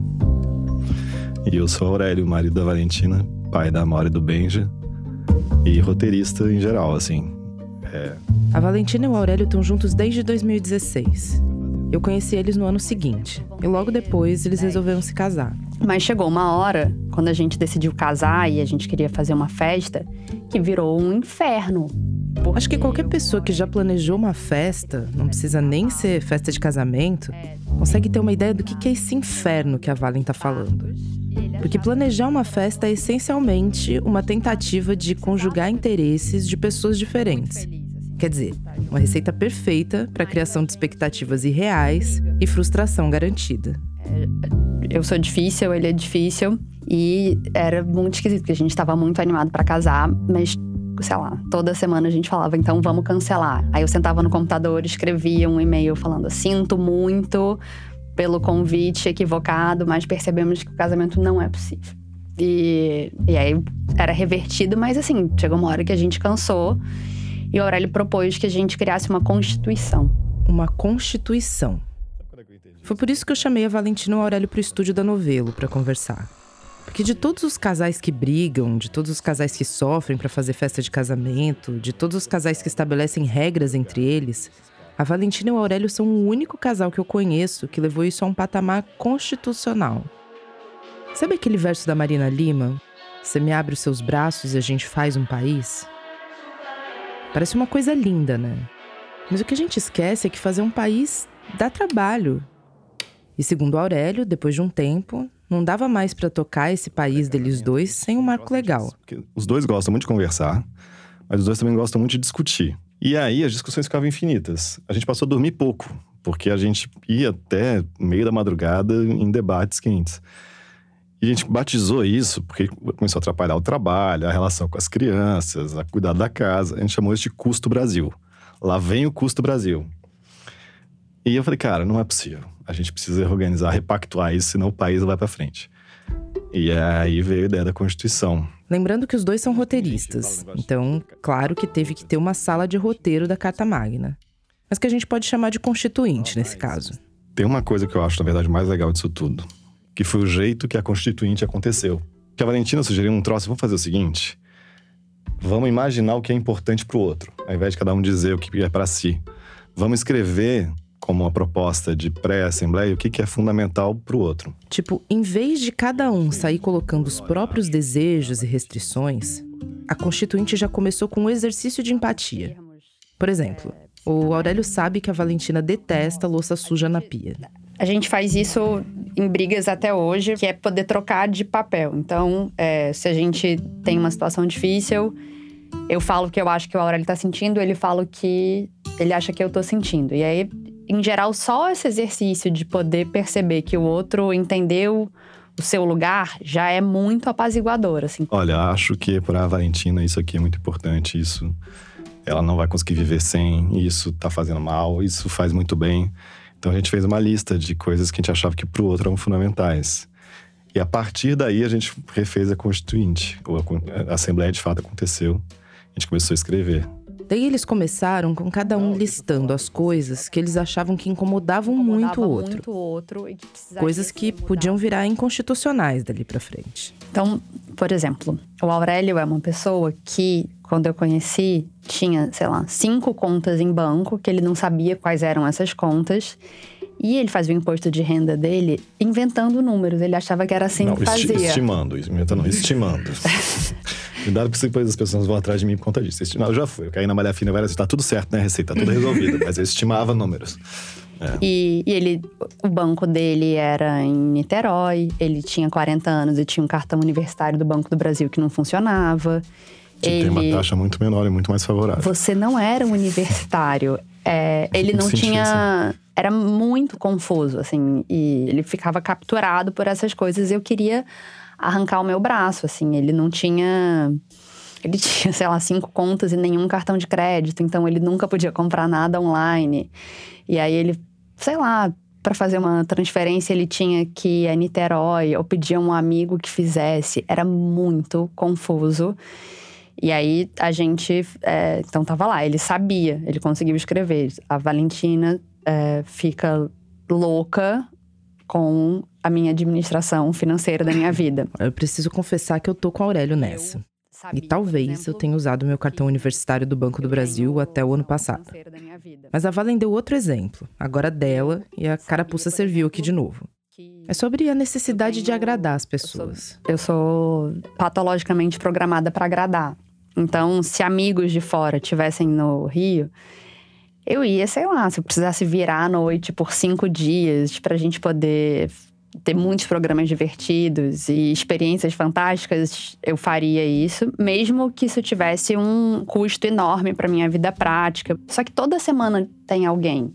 E eu sou Aurélio, marido da Valentina, pai da Amora e do Benja. E roteirista em geral, assim. A Valentina e o Aurélio estão juntos desde 2016. Eu conheci eles no ano seguinte. E logo depois, eles resolveram se casar. Mas chegou uma hora, quando a gente decidiu casar e a gente queria fazer uma festa, que virou um inferno. Acho que qualquer pessoa que já planejou uma festa, não precisa nem ser festa de casamento, consegue ter uma ideia do que é esse inferno que a Valen tá falando. Porque planejar uma festa é essencialmente uma tentativa de conjugar interesses de pessoas diferentes. Quer dizer, uma receita perfeita para a criação de expectativas irreais e frustração garantida. Eu sou difícil, ele é difícil. E era muito esquisito, porque a gente estava muito animado para casar, mas, sei lá, toda semana a gente falava, então vamos cancelar. Aí eu sentava no computador, escrevia um e-mail falando, sinto muito pelo convite equivocado, mas percebemos que o casamento não é possível. E aí era revertido, mas assim, chegou uma hora que a gente cansou. E o Aurélio propôs que a gente criasse uma constituição. Uma constituição. Foi por isso que eu chamei a Valentina e o Aurélio pro estúdio da Novelo para conversar. Porque de todos os casais que brigam, de todos os casais que sofrem para fazer festa de casamento, de todos os casais que estabelecem regras entre eles, a Valentina e o Aurélio são o único casal que eu conheço que levou isso a um patamar constitucional. Sabe aquele verso da Marina Lima? Você me abre os seus braços e a gente faz um país? Parece uma coisa linda, né? Mas o que a gente esquece é que fazer um país dá trabalho. E segundo o Aurélio, depois de um tempo, não dava mais pra tocar esse país deles dois sem um marco legal. Os dois gostam muito de conversar, mas os dois também gostam muito de discutir. E aí as discussões ficavam infinitas. A gente passou a dormir pouco, porque a gente ia até meio da madrugada em debates quentes. E a gente batizou isso porque começou a atrapalhar o trabalho, a relação com as crianças, a cuidar da casa. A gente chamou isso de custo Brasil. Lá vem o custo Brasil. E eu falei, cara, não é possível. A gente precisa reorganizar, repactuar isso, senão o país não vai pra frente. E aí veio a ideia da Constituição. Lembrando que os dois são roteiristas. Então, claro que teve que ter uma sala de roteiro da Carta Magna. Mas que a gente pode chamar de constituinte nesse caso. Tem uma coisa que eu acho, na verdade, mais legal disso tudo. Que foi o jeito que a Constituinte aconteceu. Que a Valentina sugeriu um troço, vamos fazer o seguinte. Vamos imaginar o que é importante pro outro, ao invés de cada um dizer o que é para si. Vamos escrever como uma proposta de pré-assembleia o que é fundamental pro outro. Tipo, em vez de cada um sair colocando os próprios desejos e restrições, a Constituinte já começou com um exercício de empatia. Por exemplo, o Aurélio sabe que a Valentina detesta louça suja na pia. A gente faz isso em brigas até hoje, que é poder trocar de papel. Então, se a gente tem uma situação difícil, eu falo o que eu acho que o Aurélio tá sentindo, ele fala o que ele acha que eu tô sentindo. E aí, em geral, só esse exercício de poder perceber que o outro entendeu o seu lugar já é muito apaziguador, assim. Olha, acho que pra Valentina isso aqui é muito importante, isso. Ela não vai conseguir viver sem, isso tá fazendo mal, isso faz muito bem. Então a gente fez uma lista de coisas que a gente achava que pro outro eram fundamentais. E a partir daí a gente refez a Constituinte. A Assembleia de fato aconteceu. A gente começou a escrever. Daí eles começaram com cada um listando as coisas que eles achavam que incomodavam muito o outro. Coisas que podiam virar inconstitucionais dali pra frente. Então, por exemplo, o Aurélio é uma pessoa que, quando eu conheci, tinha, sei lá, 5 contas em banco, que ele não sabia quais eram essas contas. E ele fazia o imposto de renda dele inventando números. Ele achava que era assim que fazia. Estimando. Cuidado que depois as pessoas vão atrás de mim por conta disso. Eu já fui. Eu caí na malha fina várias vezes. Tá tudo certo, né? A receita tá tudo resolvida. Mas eu estimava números. E o banco dele era em Niterói. Ele tinha 40 anos e tinha um cartão universitário do Banco do Brasil que não funcionava. Tem uma taxa muito menor e muito mais favorável. Você não era um universitário. Ele não tinha… Era muito confuso, assim. E ele ficava capturado por essas coisas. Eu queria arrancar o meu braço, assim. Ele não tinha… Ele tinha, sei lá, 5 contas e nenhum cartão de crédito. Então, ele nunca podia comprar nada online. E aí, ele, sei lá, para fazer uma transferência, ele tinha que ir a Niterói ou pedir a um amigo que fizesse. Era muito confuso. E aí, a gente… então, tava lá. Ele sabia, ele conseguiu escrever. A Valentina fica louca com a minha administração financeira da minha vida. Eu preciso confessar que eu tô com o Aurélio nessa. E talvez eu tenha usado meu cartão universitário do Banco do Brasil até o ano passado. Mas a Valen deu outro exemplo, agora dela, e a carapuça serviu aqui de novo. É sobre a necessidade de agradar as pessoas. Eu sou patologicamente programada para agradar. Então, se amigos de fora estivessem no Rio, eu ia, sei lá, se eu precisasse virar à noite por 5 dias pra gente poder ter muitos programas divertidos e experiências fantásticas, eu faria isso, mesmo que isso tivesse um custo enorme pra minha vida prática. Só que toda semana tem alguém.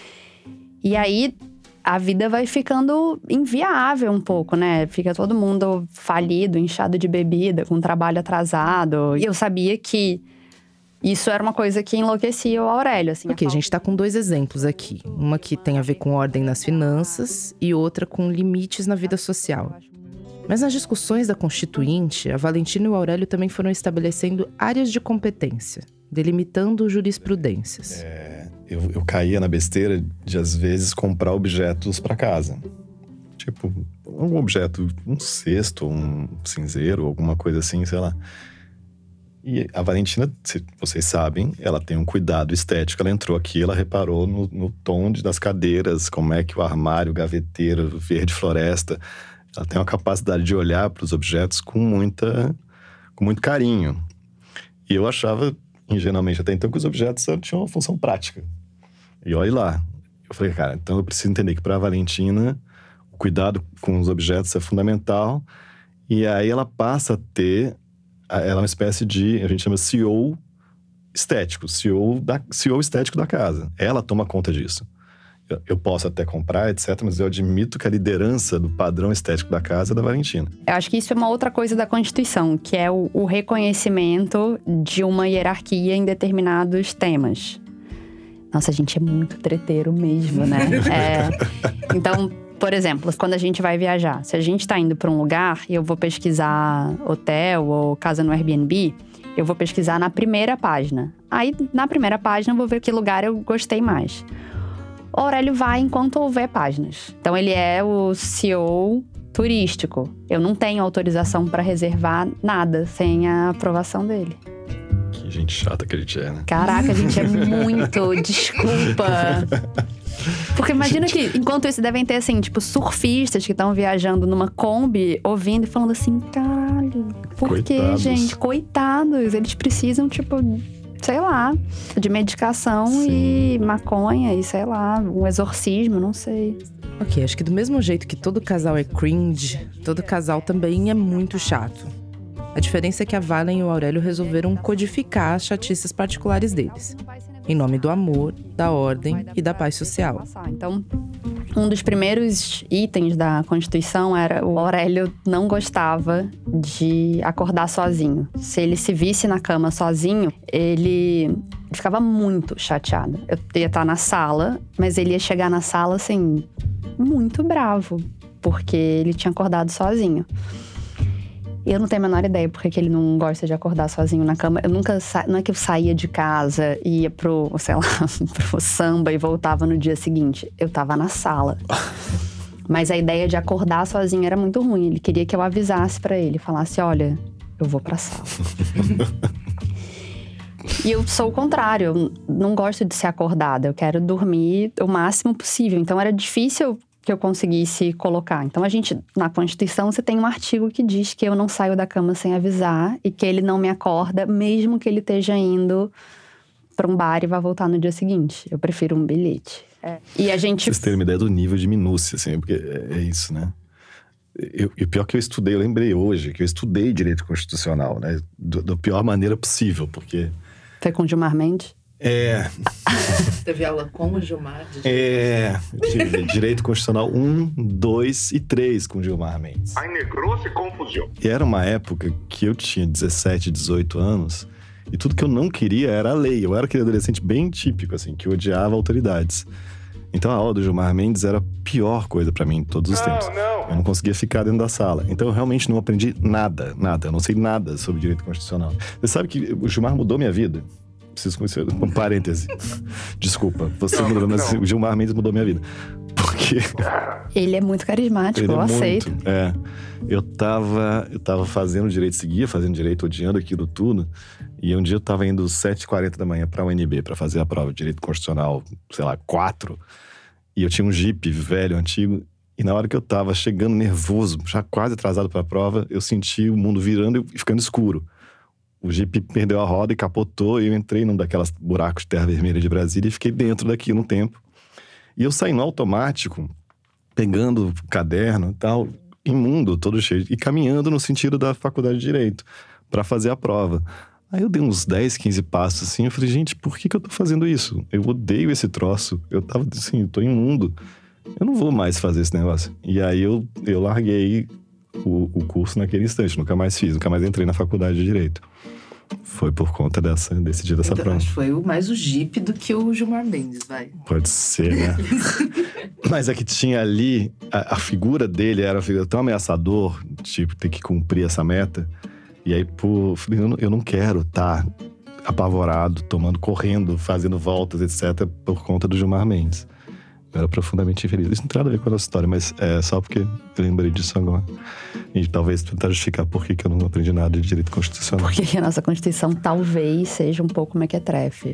E aí, a vida vai ficando inviável um pouco, né? Fica todo mundo falido, inchado de bebida, com trabalho atrasado. E eu sabia que isso era uma coisa que enlouquecia o Aurélio, assim. Ok, a gente tá com 2 exemplos aqui. Uma que tem a ver com ordem nas finanças e outra com limites na vida social. Mas nas discussões da Constituinte, a Valentina e o Aurélio também foram estabelecendo áreas de competência, delimitando jurisprudências. Eu caía na besteira de, às vezes, comprar objetos para casa. Tipo, um objeto, um cesto, um cinzeiro, alguma coisa assim, sei lá. E a Valentina, se vocês sabem, ela tem um cuidado estético. Ela entrou aqui, ela reparou no tom das cadeiras, como é que o armário, gaveteiro, verde floresta. Ela tem uma capacidade de olhar para os objetos com muito carinho. E eu achava, ingenuamente até então, que os objetos tinham uma função prática. E olha lá. Eu falei, cara, então eu preciso entender que para a Valentina, o cuidado com os objetos é fundamental. E aí ela passa a ter… Ela é uma espécie de, a gente chama CEO estético, CEO estético da casa. Ela toma conta disso. Eu posso até comprar, etc., mas eu admito que a liderança do padrão estético da casa é da Valentina. Eu acho que isso é uma outra coisa da Constituição, que é o reconhecimento de uma hierarquia em determinados temas. Nossa, a gente é muito treteiro mesmo, né? Então, por exemplo, quando a gente vai viajar, se a gente tá indo para um lugar e eu vou pesquisar hotel ou casa no Airbnb, eu vou pesquisar na primeira página. Aí, na primeira página, eu vou ver que lugar eu gostei mais. O Aurélio vai enquanto houver páginas. Então, ele é o CEO turístico. Eu não tenho autorização para reservar nada sem a aprovação dele. Que gente chata que a gente é, né? Caraca, a gente é muito… Desculpa… Porque imagina que, enquanto isso, devem ter, assim, tipo, surfistas que estão viajando numa Kombi, ouvindo e falando assim, caralho, por que, gente? Coitados, eles precisam, tipo, sei lá, de medicação. Sim. E maconha e, sei lá, um exorcismo, não sei. Ok, acho que do mesmo jeito que todo casal é cringe, todo casal também é muito chato. A diferença é que a Valen e o Aurélio resolveram codificar as chatices particulares deles, em nome do amor, da ordem e da paz social. Então, um dos primeiros itens da Constituição era o Aurélio não gostava de acordar sozinho. Se ele se visse na cama sozinho, ele ficava muito chateado. Eu ia estar na sala, mas ele ia chegar na sala, assim, muito bravo, porque ele tinha acordado sozinho. Eu não tenho a menor ideia porque que ele não gosta de acordar sozinho na cama. Eu nunca… Não é que eu saía de casa e ia pro, sei lá, pro samba e voltava no dia seguinte. Eu tava na sala. Mas a ideia de acordar sozinho era muito ruim. Ele queria que eu avisasse pra ele. Falasse, olha, eu vou pra sala. E eu sou o contrário. Eu não gosto de ser acordada. Eu quero dormir o máximo possível. Então era difícil que eu conseguisse colocar. Então, na Constituição, você tem um artigo que diz que eu não saio da cama sem avisar e que ele não me acorda, mesmo que ele esteja indo para um bar e vá voltar no dia seguinte. Eu prefiro um bilhete. E a gente… Vocês terem uma ideia do nível de minúcia, assim, porque é isso, né? E o pior que eu estudei, eu lembrei hoje, que eu estudei direito constitucional, né? Da pior maneira possível, porque… Foi com Gilmar Mendes? Teve aula com o Gilmar? Direito Constitucional 1, 2 e 3 com Gilmar Mendes. Ai, negrou-se confusão. E era uma época que eu tinha 17, 18 anos e tudo que eu não queria era a lei. Eu era aquele adolescente bem típico, assim, que odiava autoridades. Então a aula do Gilmar Mendes era a pior coisa pra mim em todos os tempos. Eu não conseguia ficar dentro da sala. Então eu realmente não aprendi nada. Eu não sei nada sobre direito constitucional. Você sabe que o Gilmar mudou minha vida? Preciso conhecer, um parêntese. Desculpa, você mudou, mas o Gilmar Mendes mudou minha vida. Porque... Ele é muito carismático, eu aceito. Eu tava fazendo direito, seguia fazendo direito, odiando aquilo tudo. E um dia eu tava indo às 7h40 da manhã pra UNB, pra fazer a prova de direito constitucional, 4. E eu tinha um Jeep velho, antigo. E na hora que eu tava chegando nervoso, já quase atrasado pra prova, eu senti o mundo virando e ficando escuro. O Jeep perdeu a roda e capotou. E eu entrei num daquelas buracos de terra vermelha de Brasília e fiquei dentro daquilo um tempo. E eu saí no automático, pegando o caderno e tal, imundo, todo cheio, e caminhando no sentido da faculdade de Direito, pra fazer a prova. Aí eu dei uns 10, 15 passos assim, eu falei, gente, por que eu tô fazendo isso? Eu odeio esse troço, eu tava assim, eu tô imundo, eu não vou mais fazer esse negócio. E aí eu larguei o curso naquele instante, nunca mais entrei na faculdade de Direito. Foi por conta desse dia dessa prova. Acho que foi mais o Jeep do que o Gilmar Mendes, vai. Pode ser, né? Mas é que tinha ali, a figura dele era uma figura tão ameaçador, tipo, ter que cumprir essa meta. E aí, eu não quero estar apavorado, correndo, fazendo voltas, etc., por conta do Gilmar Mendes. Eu era profundamente infeliz. Isso não tem nada a ver com a nossa história, mas é só porque eu lembrei disso agora. E talvez tentar justificar por que eu não aprendi nada de direito constitucional. Porque a nossa Constituição talvez seja um pouco mequetrefe.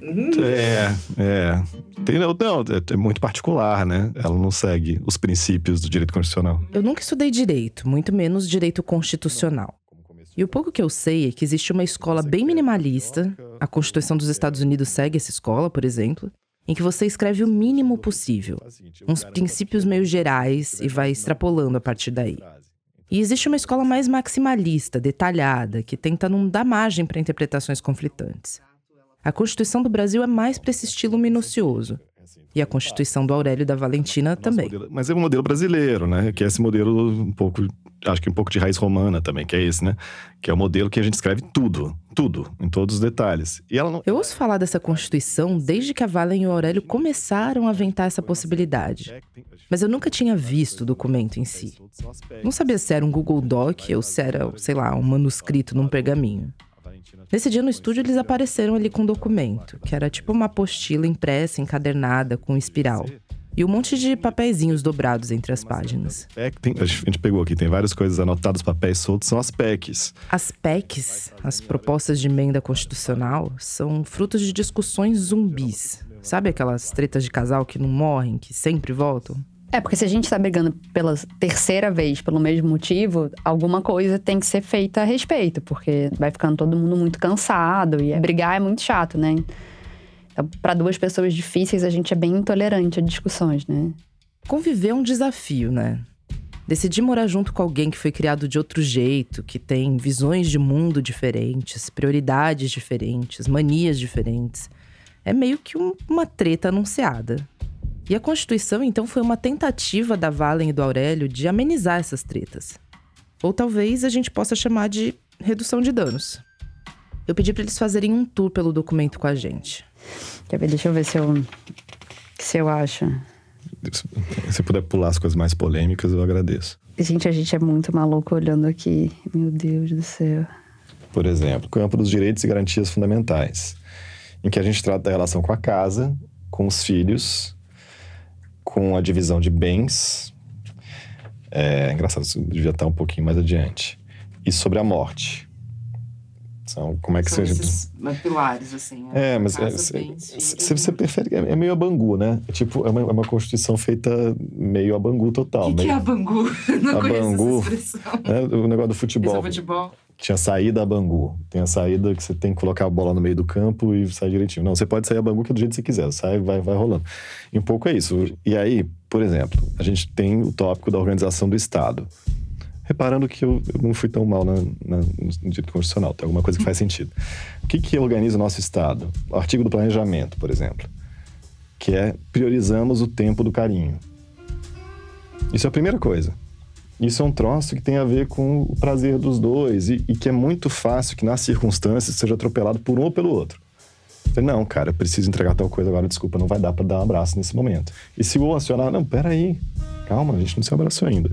É muito particular, né? Ela não segue os princípios do direito constitucional. Eu nunca estudei direito, muito menos direito constitucional. E o pouco que eu sei é que existe uma escola bem minimalista, a Constituição dos Estados Unidos segue essa escola, por exemplo, em que você escreve o mínimo possível, uns princípios meio gerais e vai extrapolando a partir daí. E existe uma escola mais maximalista, detalhada, que tenta não dar margem para interpretações conflitantes. A Constituição do Brasil é mais para esse estilo minucioso. E a Constituição do Aurélio e da Valentina também. Mas é um modelo brasileiro, né? Que é esse modelo um pouco de raiz romana também, que é esse, né? Que é o modelo que a gente escreve tudo, em todos os detalhes. E ela não... Eu ouço falar dessa Constituição desde que a Valen e o Aurélio começaram a aventar essa possibilidade. Mas eu nunca tinha visto o documento em si. Não sabia se era um Google Doc ou se era, um manuscrito num pergaminho. Nesse dia no estúdio eles apareceram ali com um documento, que era tipo uma apostila impressa, encadernada, com espiral. E um monte de papeizinhos dobrados entre as páginas. A gente pegou aqui, tem várias coisas anotadas, papéis soltos, são as PECs. As PECs, as propostas de emenda constitucional, são frutos de discussões zumbis. Sabe aquelas tretas de casal que não morrem, que sempre voltam? Porque se a gente tá brigando pela terceira vez pelo mesmo motivo, alguma coisa tem que ser feita a respeito, porque vai ficando todo mundo muito cansado e brigar é muito chato, né? Então, para duas pessoas difíceis, a gente é bem intolerante a discussões, né? Conviver é um desafio, né? Decidir morar junto com alguém que foi criado de outro jeito, que tem visões de mundo diferentes, prioridades diferentes, manias diferentes, é meio que uma treta anunciada. E a Constituição, então, foi uma tentativa da Valen e do Aurélio de amenizar essas tretas. Ou talvez a gente possa chamar de redução de danos. Eu pedi para eles fazerem um tour pelo documento com a gente. Quer ver? Deixa eu ver se eu acho. Se puder pular as coisas mais polêmicas, eu agradeço. Gente, a gente é muito maluco olhando aqui. Meu Deus do céu. Por exemplo, campo dos direitos e garantias fundamentais, em que a gente trata da relação com a casa, com os filhos, com a divisão de bens. Engraçado, isso devia estar um pouquinho mais adiante. E sobre a morte. Então, como é que são esses pilares, assim. Mas se você prefere, é meio a Bangu, né? Tipo, é uma Constituição feita meio a Bangu total. O que é a Bangu? Não conheço essa expressão. O negócio do futebol. Esse é futebol. Tinha saída a Bangu. Tem a saída que você tem que colocar a bola no meio do campo e sair direitinho. Não, você pode sair a Bangu que é do jeito que você quiser. Sai, vai rolando. E um pouco é isso. E aí, por exemplo, a gente tem o tópico da organização do Estado. Reparando que eu não fui tão mal no direito constitucional. Tem alguma coisa que faz sentido. O que organiza o nosso Estado? O artigo do planejamento, por exemplo. Que é priorizamos o tempo do carinho. Isso é a primeira coisa. Isso é um troço que tem a ver com o prazer dos dois e que é muito fácil que, nas circunstâncias, seja atropelado por um ou pelo outro. Eu falei, não, cara, eu preciso entregar tal coisa agora, desculpa, não vai dar pra dar um abraço nesse momento. E se o acionar, não, peraí, calma, a gente não se abraçou ainda.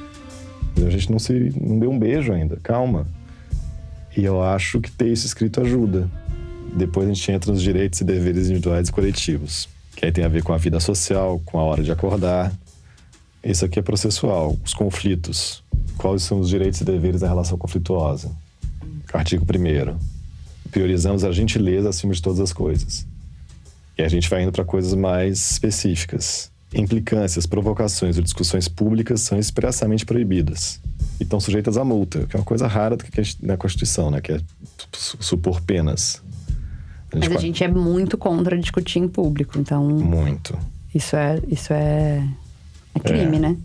A gente não deu um beijo ainda, calma. E eu acho que ter isso escrito ajuda. Depois a gente entra nos direitos e deveres individuais e coletivos, que aí tem a ver com a vida social, com a hora de acordar. Isso aqui é processual, os conflitos. Quais são os direitos e deveres da relação conflituosa? Artigo 1º. Priorizamos a gentileza acima de todas as coisas. E a gente vai indo para coisas mais específicas. Implicâncias, provocações ou discussões públicas são expressamente proibidas e estão sujeitas a multa, que é uma coisa rara na Constituição, né? Que é supor penas. Mas a gente é muito contra discutir em público, então... Muito. Isso é crime, né?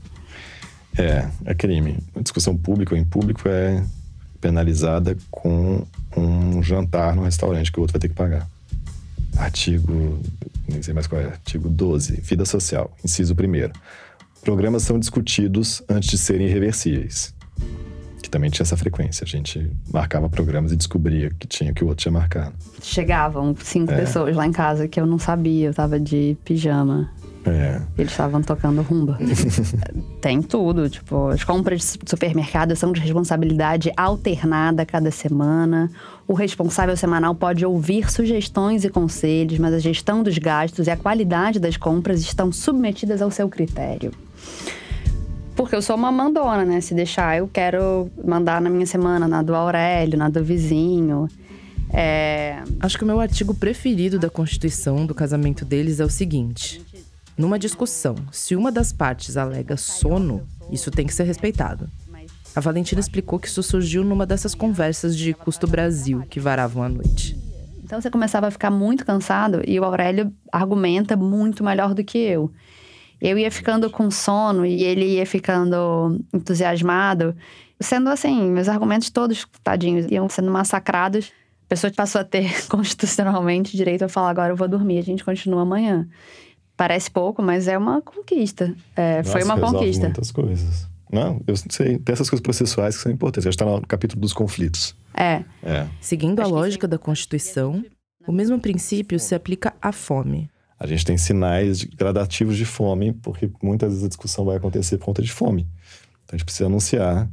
É crime. A discussão pública ou em público é penalizada com um jantar no restaurante que o outro vai ter que pagar. Artigo, nem sei mais qual é, artigo 12, vida social, inciso 1º. Programas são discutidos antes de serem irreversíveis. Que também tinha essa frequência, a gente marcava programas e descobria que o outro tinha marcado. Chegavam 5 pessoas lá em casa que eu não sabia, eu tava de pijama. Eles estavam tocando rumba. Tem tudo, tipo, as compras de supermercado são de responsabilidade alternada a cada semana. O responsável semanal pode ouvir sugestões e conselhos, mas a gestão dos gastos e a qualidade das compras estão submetidas ao seu critério. Porque eu sou uma mandona, né? Se deixar, eu quero mandar na minha semana, na do Aurélio, na do vizinho. Acho que o meu artigo preferido da Constituição, do casamento deles, é o seguinte: numa discussão, se uma das partes alega sono, isso tem que ser respeitado. A Valentina explicou que isso surgiu numa dessas conversas de custo Brasil que varavam à noite. Então você começava a ficar muito cansado e o Aurélio argumenta muito melhor do que eu. Eu ia ficando com sono e ele ia ficando entusiasmado. Sendo assim, meus argumentos todos, tadinhos, iam sendo massacrados. A pessoa passou a ter constitucionalmente direito a falar, agora eu vou dormir, a gente continua amanhã. Parece pouco, mas é uma conquista. Foi uma conquista. Muitas coisas. Não, eu sei. Tem essas coisas processuais que são importantes. Já está no capítulo dos conflitos. Seguindo a lógica da Constituição, o mesmo princípio se aplica à fome. A gente tem sinais gradativos de fome, porque muitas vezes a discussão vai acontecer por conta de fome. Então a gente precisa anunciar.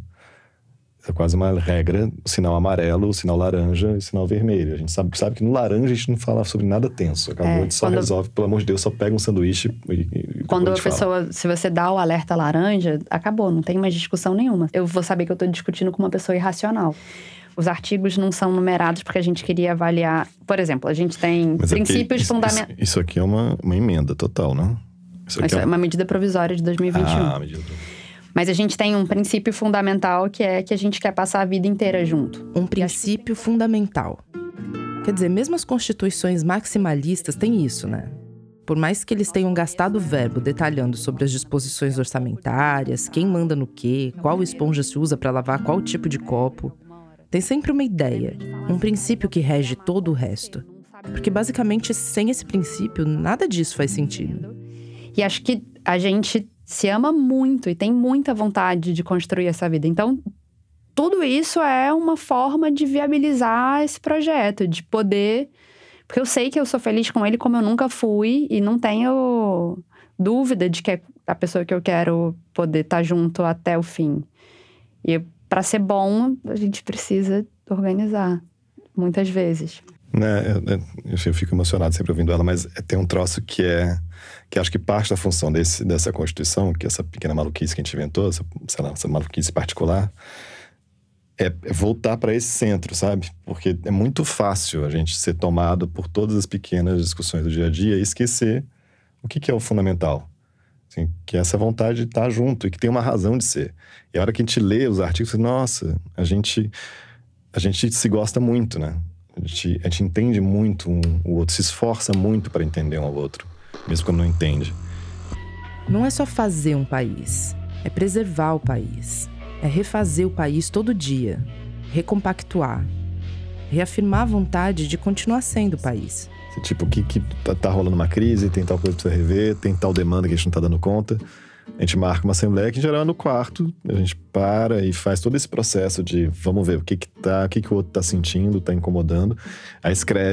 É quase uma regra, o sinal amarelo, o sinal laranja e o sinal vermelho. A gente sabe que no laranja a gente não fala sobre nada tenso. Acabou, a gente só resolve, pelo amor de Deus, só pega um sanduíche e quando a pessoa, se você dá o alerta laranja, acabou, não tem mais discussão nenhuma. Eu vou saber que eu tô discutindo com uma pessoa irracional. Os artigos não são numerados porque a gente queria avaliar... Por exemplo, a gente tem princípios fundamentais... Isso aqui é uma emenda total, não? Isso é uma medida provisória de 2021. Medida. Mas a gente tem um princípio fundamental que é que a gente quer passar a vida inteira junto. Um princípio fundamental. Quer dizer, mesmo as constituições maximalistas têm isso, né? Por mais que eles tenham gastado verbo detalhando sobre as disposições orçamentárias, quem manda no quê, qual esponja se usa para lavar qual tipo de copo, tem sempre uma ideia, um princípio que rege todo o resto. Porque basicamente, sem esse princípio, nada disso faz sentido. E acho que a gente se ama muito e tem muita vontade de construir essa vida. Então, tudo isso é uma forma de viabilizar esse projeto, de poder... Porque eu sei que eu sou feliz com ele como eu nunca fui e não tenho dúvida de que é a pessoa que eu quero poder estar junto até o fim. E para ser bom, a gente precisa organizar, muitas vezes. Eu fico emocionado sempre ouvindo ela, mas tem um troço que acho que parte da função dessa Constituição, que essa pequena maluquice que a gente inventou, essa maluquice particular, é voltar para esse centro, sabe? Porque é muito fácil a gente ser tomado por todas as pequenas discussões do dia a dia e esquecer o que é o fundamental. Assim, que é essa vontade de estar junto e que tem uma razão de ser. E a hora que a gente lê os artigos, nossa, a gente se gosta muito, né? A gente entende muito o outro, se esforça muito para entender um ao outro, mesmo quando não entende. Não é só fazer um país, é preservar o país. É refazer o país todo dia, recompactuar, reafirmar a vontade de continuar sendo o país. Tipo, que tá rolando uma crise, tem tal coisa pra você rever, tem tal demanda que a gente não tá dando conta. A gente marca uma assembleia que, em geral, é no quarto. A gente para e faz todo esse processo de vamos ver o que o outro tá sentindo, tá incomodando. Aí escreve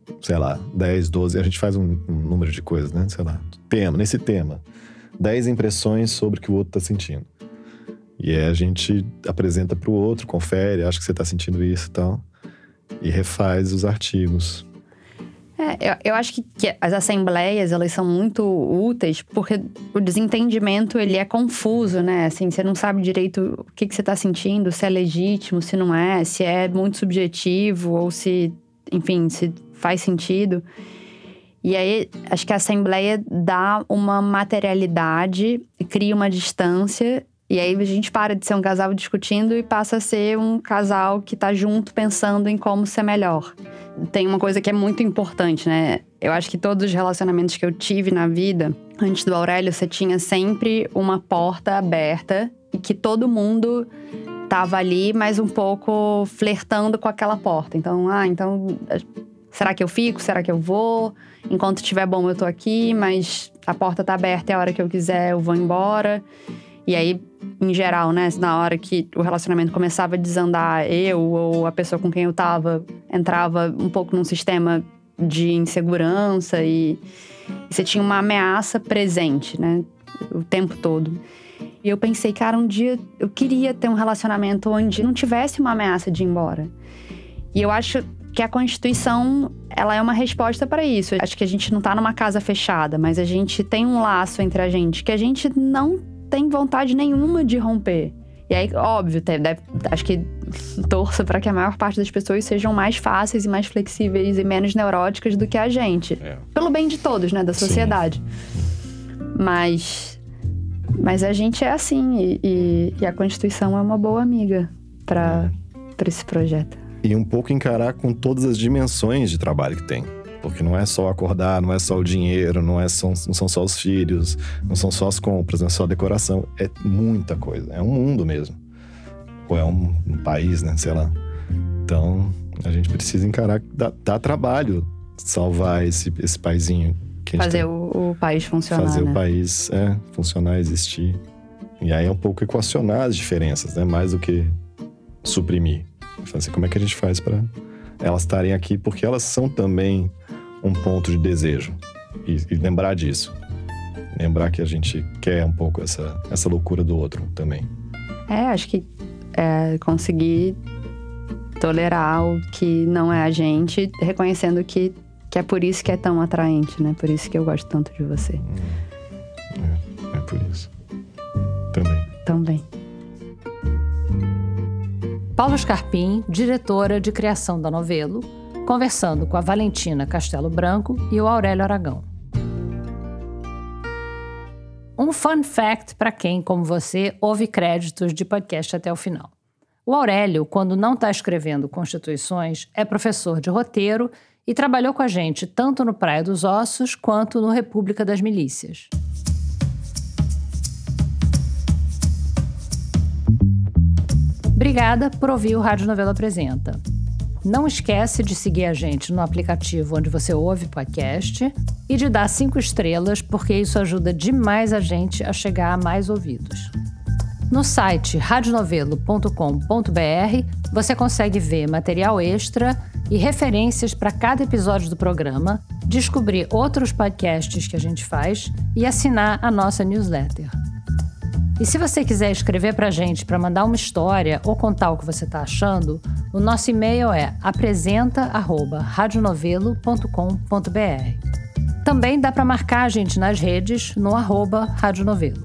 sei lá, 10, 12, a gente faz um número de coisas, né? Sei lá, nesse tema, 10 impressões sobre o que o outro tá sentindo. E aí a gente apresenta pro outro, confere, acha que você tá sentindo isso e tal, e refaz os artigos. Eu acho que as assembleias, elas são muito úteis porque o desentendimento, ele é confuso, né? Assim, você não sabe direito o que você tá sentindo, se é legítimo, se não é, se é muito subjetivo ou se, enfim, se faz sentido. E aí, acho que a assembleia dá uma materialidade, cria uma distância, e aí a gente para de ser um casal discutindo e passa a ser um casal que tá junto pensando em como ser melhor. Tem uma coisa que é muito importante, né? Eu acho que todos os relacionamentos que eu tive na vida, antes do Aurélio, você tinha sempre uma porta aberta e que todo mundo tava ali, mas um pouco flertando com aquela porta. Então, será que eu fico? Será que eu vou? Enquanto estiver bom, eu tô aqui, mas a porta tá aberta e a hora que eu quiser eu vou embora. E aí, em geral, né, na hora que o relacionamento começava a desandar, eu ou a pessoa com quem eu tava entrava um pouco num sistema de insegurança e você tinha uma ameaça presente, né, o tempo todo. E eu pensei, cara, um dia eu queria ter um relacionamento onde não tivesse uma ameaça de ir embora. E eu acho que a Constituição, ela é uma resposta para isso. Acho que a gente não tá numa casa fechada, mas a gente tem um laço entre a gente que a gente não tem vontade nenhuma de romper. E aí, óbvio, acho que torço para que a maior parte das pessoas sejam mais fáceis e mais flexíveis e menos neuróticas do que a gente. Pelo bem de todos, né? Da sociedade. Mas a gente é assim. E a Constituição é uma boa amiga para esse projeto. E um pouco encarar com todas as dimensões de trabalho que tem. Porque não é só acordar, não é só o dinheiro, não são só os filhos, não são só as compras, não é só a decoração. É muita coisa, é um mundo mesmo. Ou é um país, né, sei lá. Então, a gente precisa encarar que dá trabalho salvar esse paizinho. Que fazer o país funcionar, fazer né? o país funcionar, existir. E aí é um pouco equacionar as diferenças, né? Mais do que suprimir. Assim, como é que a gente faz para elas estarem aqui? Porque elas são também um ponto de desejo. E lembrar disso. Lembrar que a gente quer um pouco essa loucura do outro também. Acho que conseguir tolerar o que não é a gente, reconhecendo que é por isso que é tão atraente, né? Por isso que eu gosto tanto de você. É por isso. Também. Paula Scarpim, diretora de criação da Novelo, conversando com a Valentina Castelo Branco e o Aurélio Aragão. Um fun fact para quem, como você, ouve créditos de podcast até o final. O Aurélio, quando não está escrevendo Constituições, é professor de roteiro e trabalhou com a gente tanto no Praia dos Ossos quanto no República das Milícias. Obrigada por ouvir o Rádio Novelo Apresenta. Não esquece de seguir a gente no aplicativo onde você ouve podcast e de dar 5 estrelas, porque isso ajuda demais a gente a chegar a mais ouvidos. No site radionovelo.com.br você consegue ver material extra e referências para cada episódio do programa, descobrir outros podcasts que a gente faz e assinar a nossa newsletter. E se você quiser escrever pra gente para mandar uma história ou contar o que você tá achando, o nosso e-mail é apresenta@radionovelo.com.br. Também dá para marcar a gente nas redes no @radionovelo.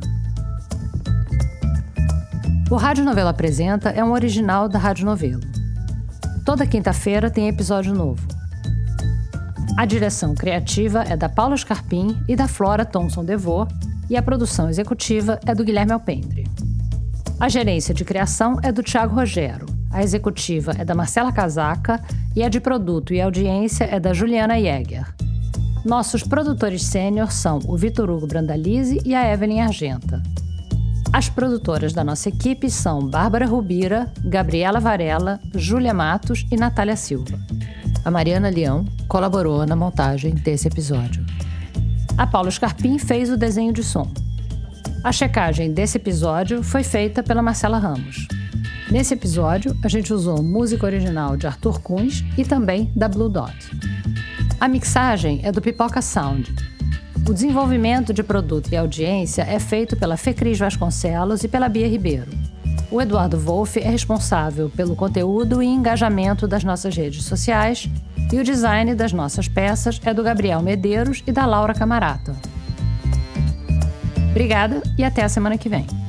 O Rádio Novelo Apresenta é um original da Rádio Novelo. Toda quinta-feira tem episódio novo. A direção criativa é da Paula Scarpim e da Flora Thomson Devô, e a produção executiva é do Guilherme Alpendre. A gerência de criação é do Thiago Rogero, a executiva é da Marcela Casaca e a de produto e audiência é da Juliana Jäger. Nossos produtores sênior são o Vitor Hugo Brandalize e a Evelyn Argenta. As produtoras da nossa equipe são Bárbara Rubira, Gabriela Varela, Júlia Matos e Natália Silva. A Mariana Leão colaborou na montagem desse episódio. A Paula Scarpim fez o desenho de som. A checagem desse episódio foi feita pela Marcela Ramos. Nesse episódio, a gente usou música original de Arthur Kunz e também da Blue Dot. A mixagem é do Pipoca Sound. O desenvolvimento de produto e audiência é feito pela Fecris Vasconcelos e pela Bia Ribeiro. O Eduardo Wolff é responsável pelo conteúdo e engajamento das nossas redes sociais e o design das nossas peças é do Gabriel Medeiros e da Laura Camarata. Obrigada e até a semana que vem.